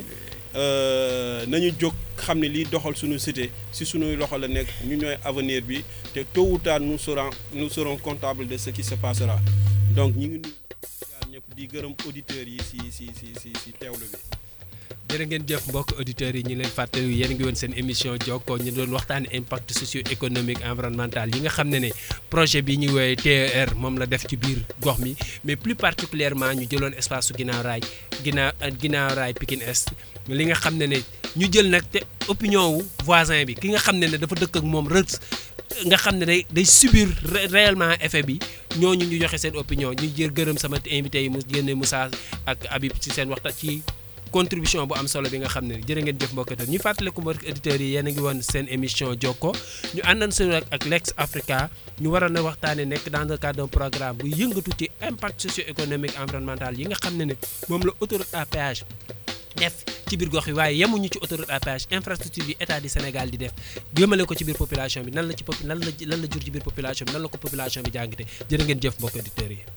nañu jóg xam ne liy doxal suñu cité si suñuy loxo la nekk ñu ñooy avenir bi te tôt ou tard nous serons comptables de ce qui se passera donc ñu ngi nuyu ñëpp di gërëm auditeurs yi si teewlu bi. jërë ngeen jëf mbokk auditeurs yi ñu leen fàttali yéen ngi woon seen émission Jokkoo ñu doon waxtaane impact socio-économique environnemental yi nga xam ne projet bi ñu woowee TER moom la def ci biir gox mi mais plus particulièrement ñu jëloon espace su Guinaw Rail Pikine Est li nga xam ne ñu jël nag te opinion wu voisin bi ki nga xam ne dafa dëkk ak moom rek nga xam ne day subir réellement effet bi ñooñu ñu joxe seen opinion ñu jël gërëm sama invité yi mu génne Moussa ak Habib ci seen waxtaan ci contribution bu am solo bi nga xam ne jërë ngeen jëf mbokk ñu fàttaliku mbokk auditeurs yi yéen a ngi woon seen émission Jokkoo ñu àndan suñu ak Lex Africa ñu waroon a waxtaane nekk dans le cadre d'un programme bu yëngatu ci impact socio-économique environnemental yi nga xam ne moom la autoroute à péage def ci biir gox yi waaye yemuñu ci autoroute à péage infrastructure yi état du Sénégal di def jëmale ko ci biir population bi lan la jur ci biir population bi nan la ko population bi jàngite jërë ngeen jëf mbokk auditeurs yi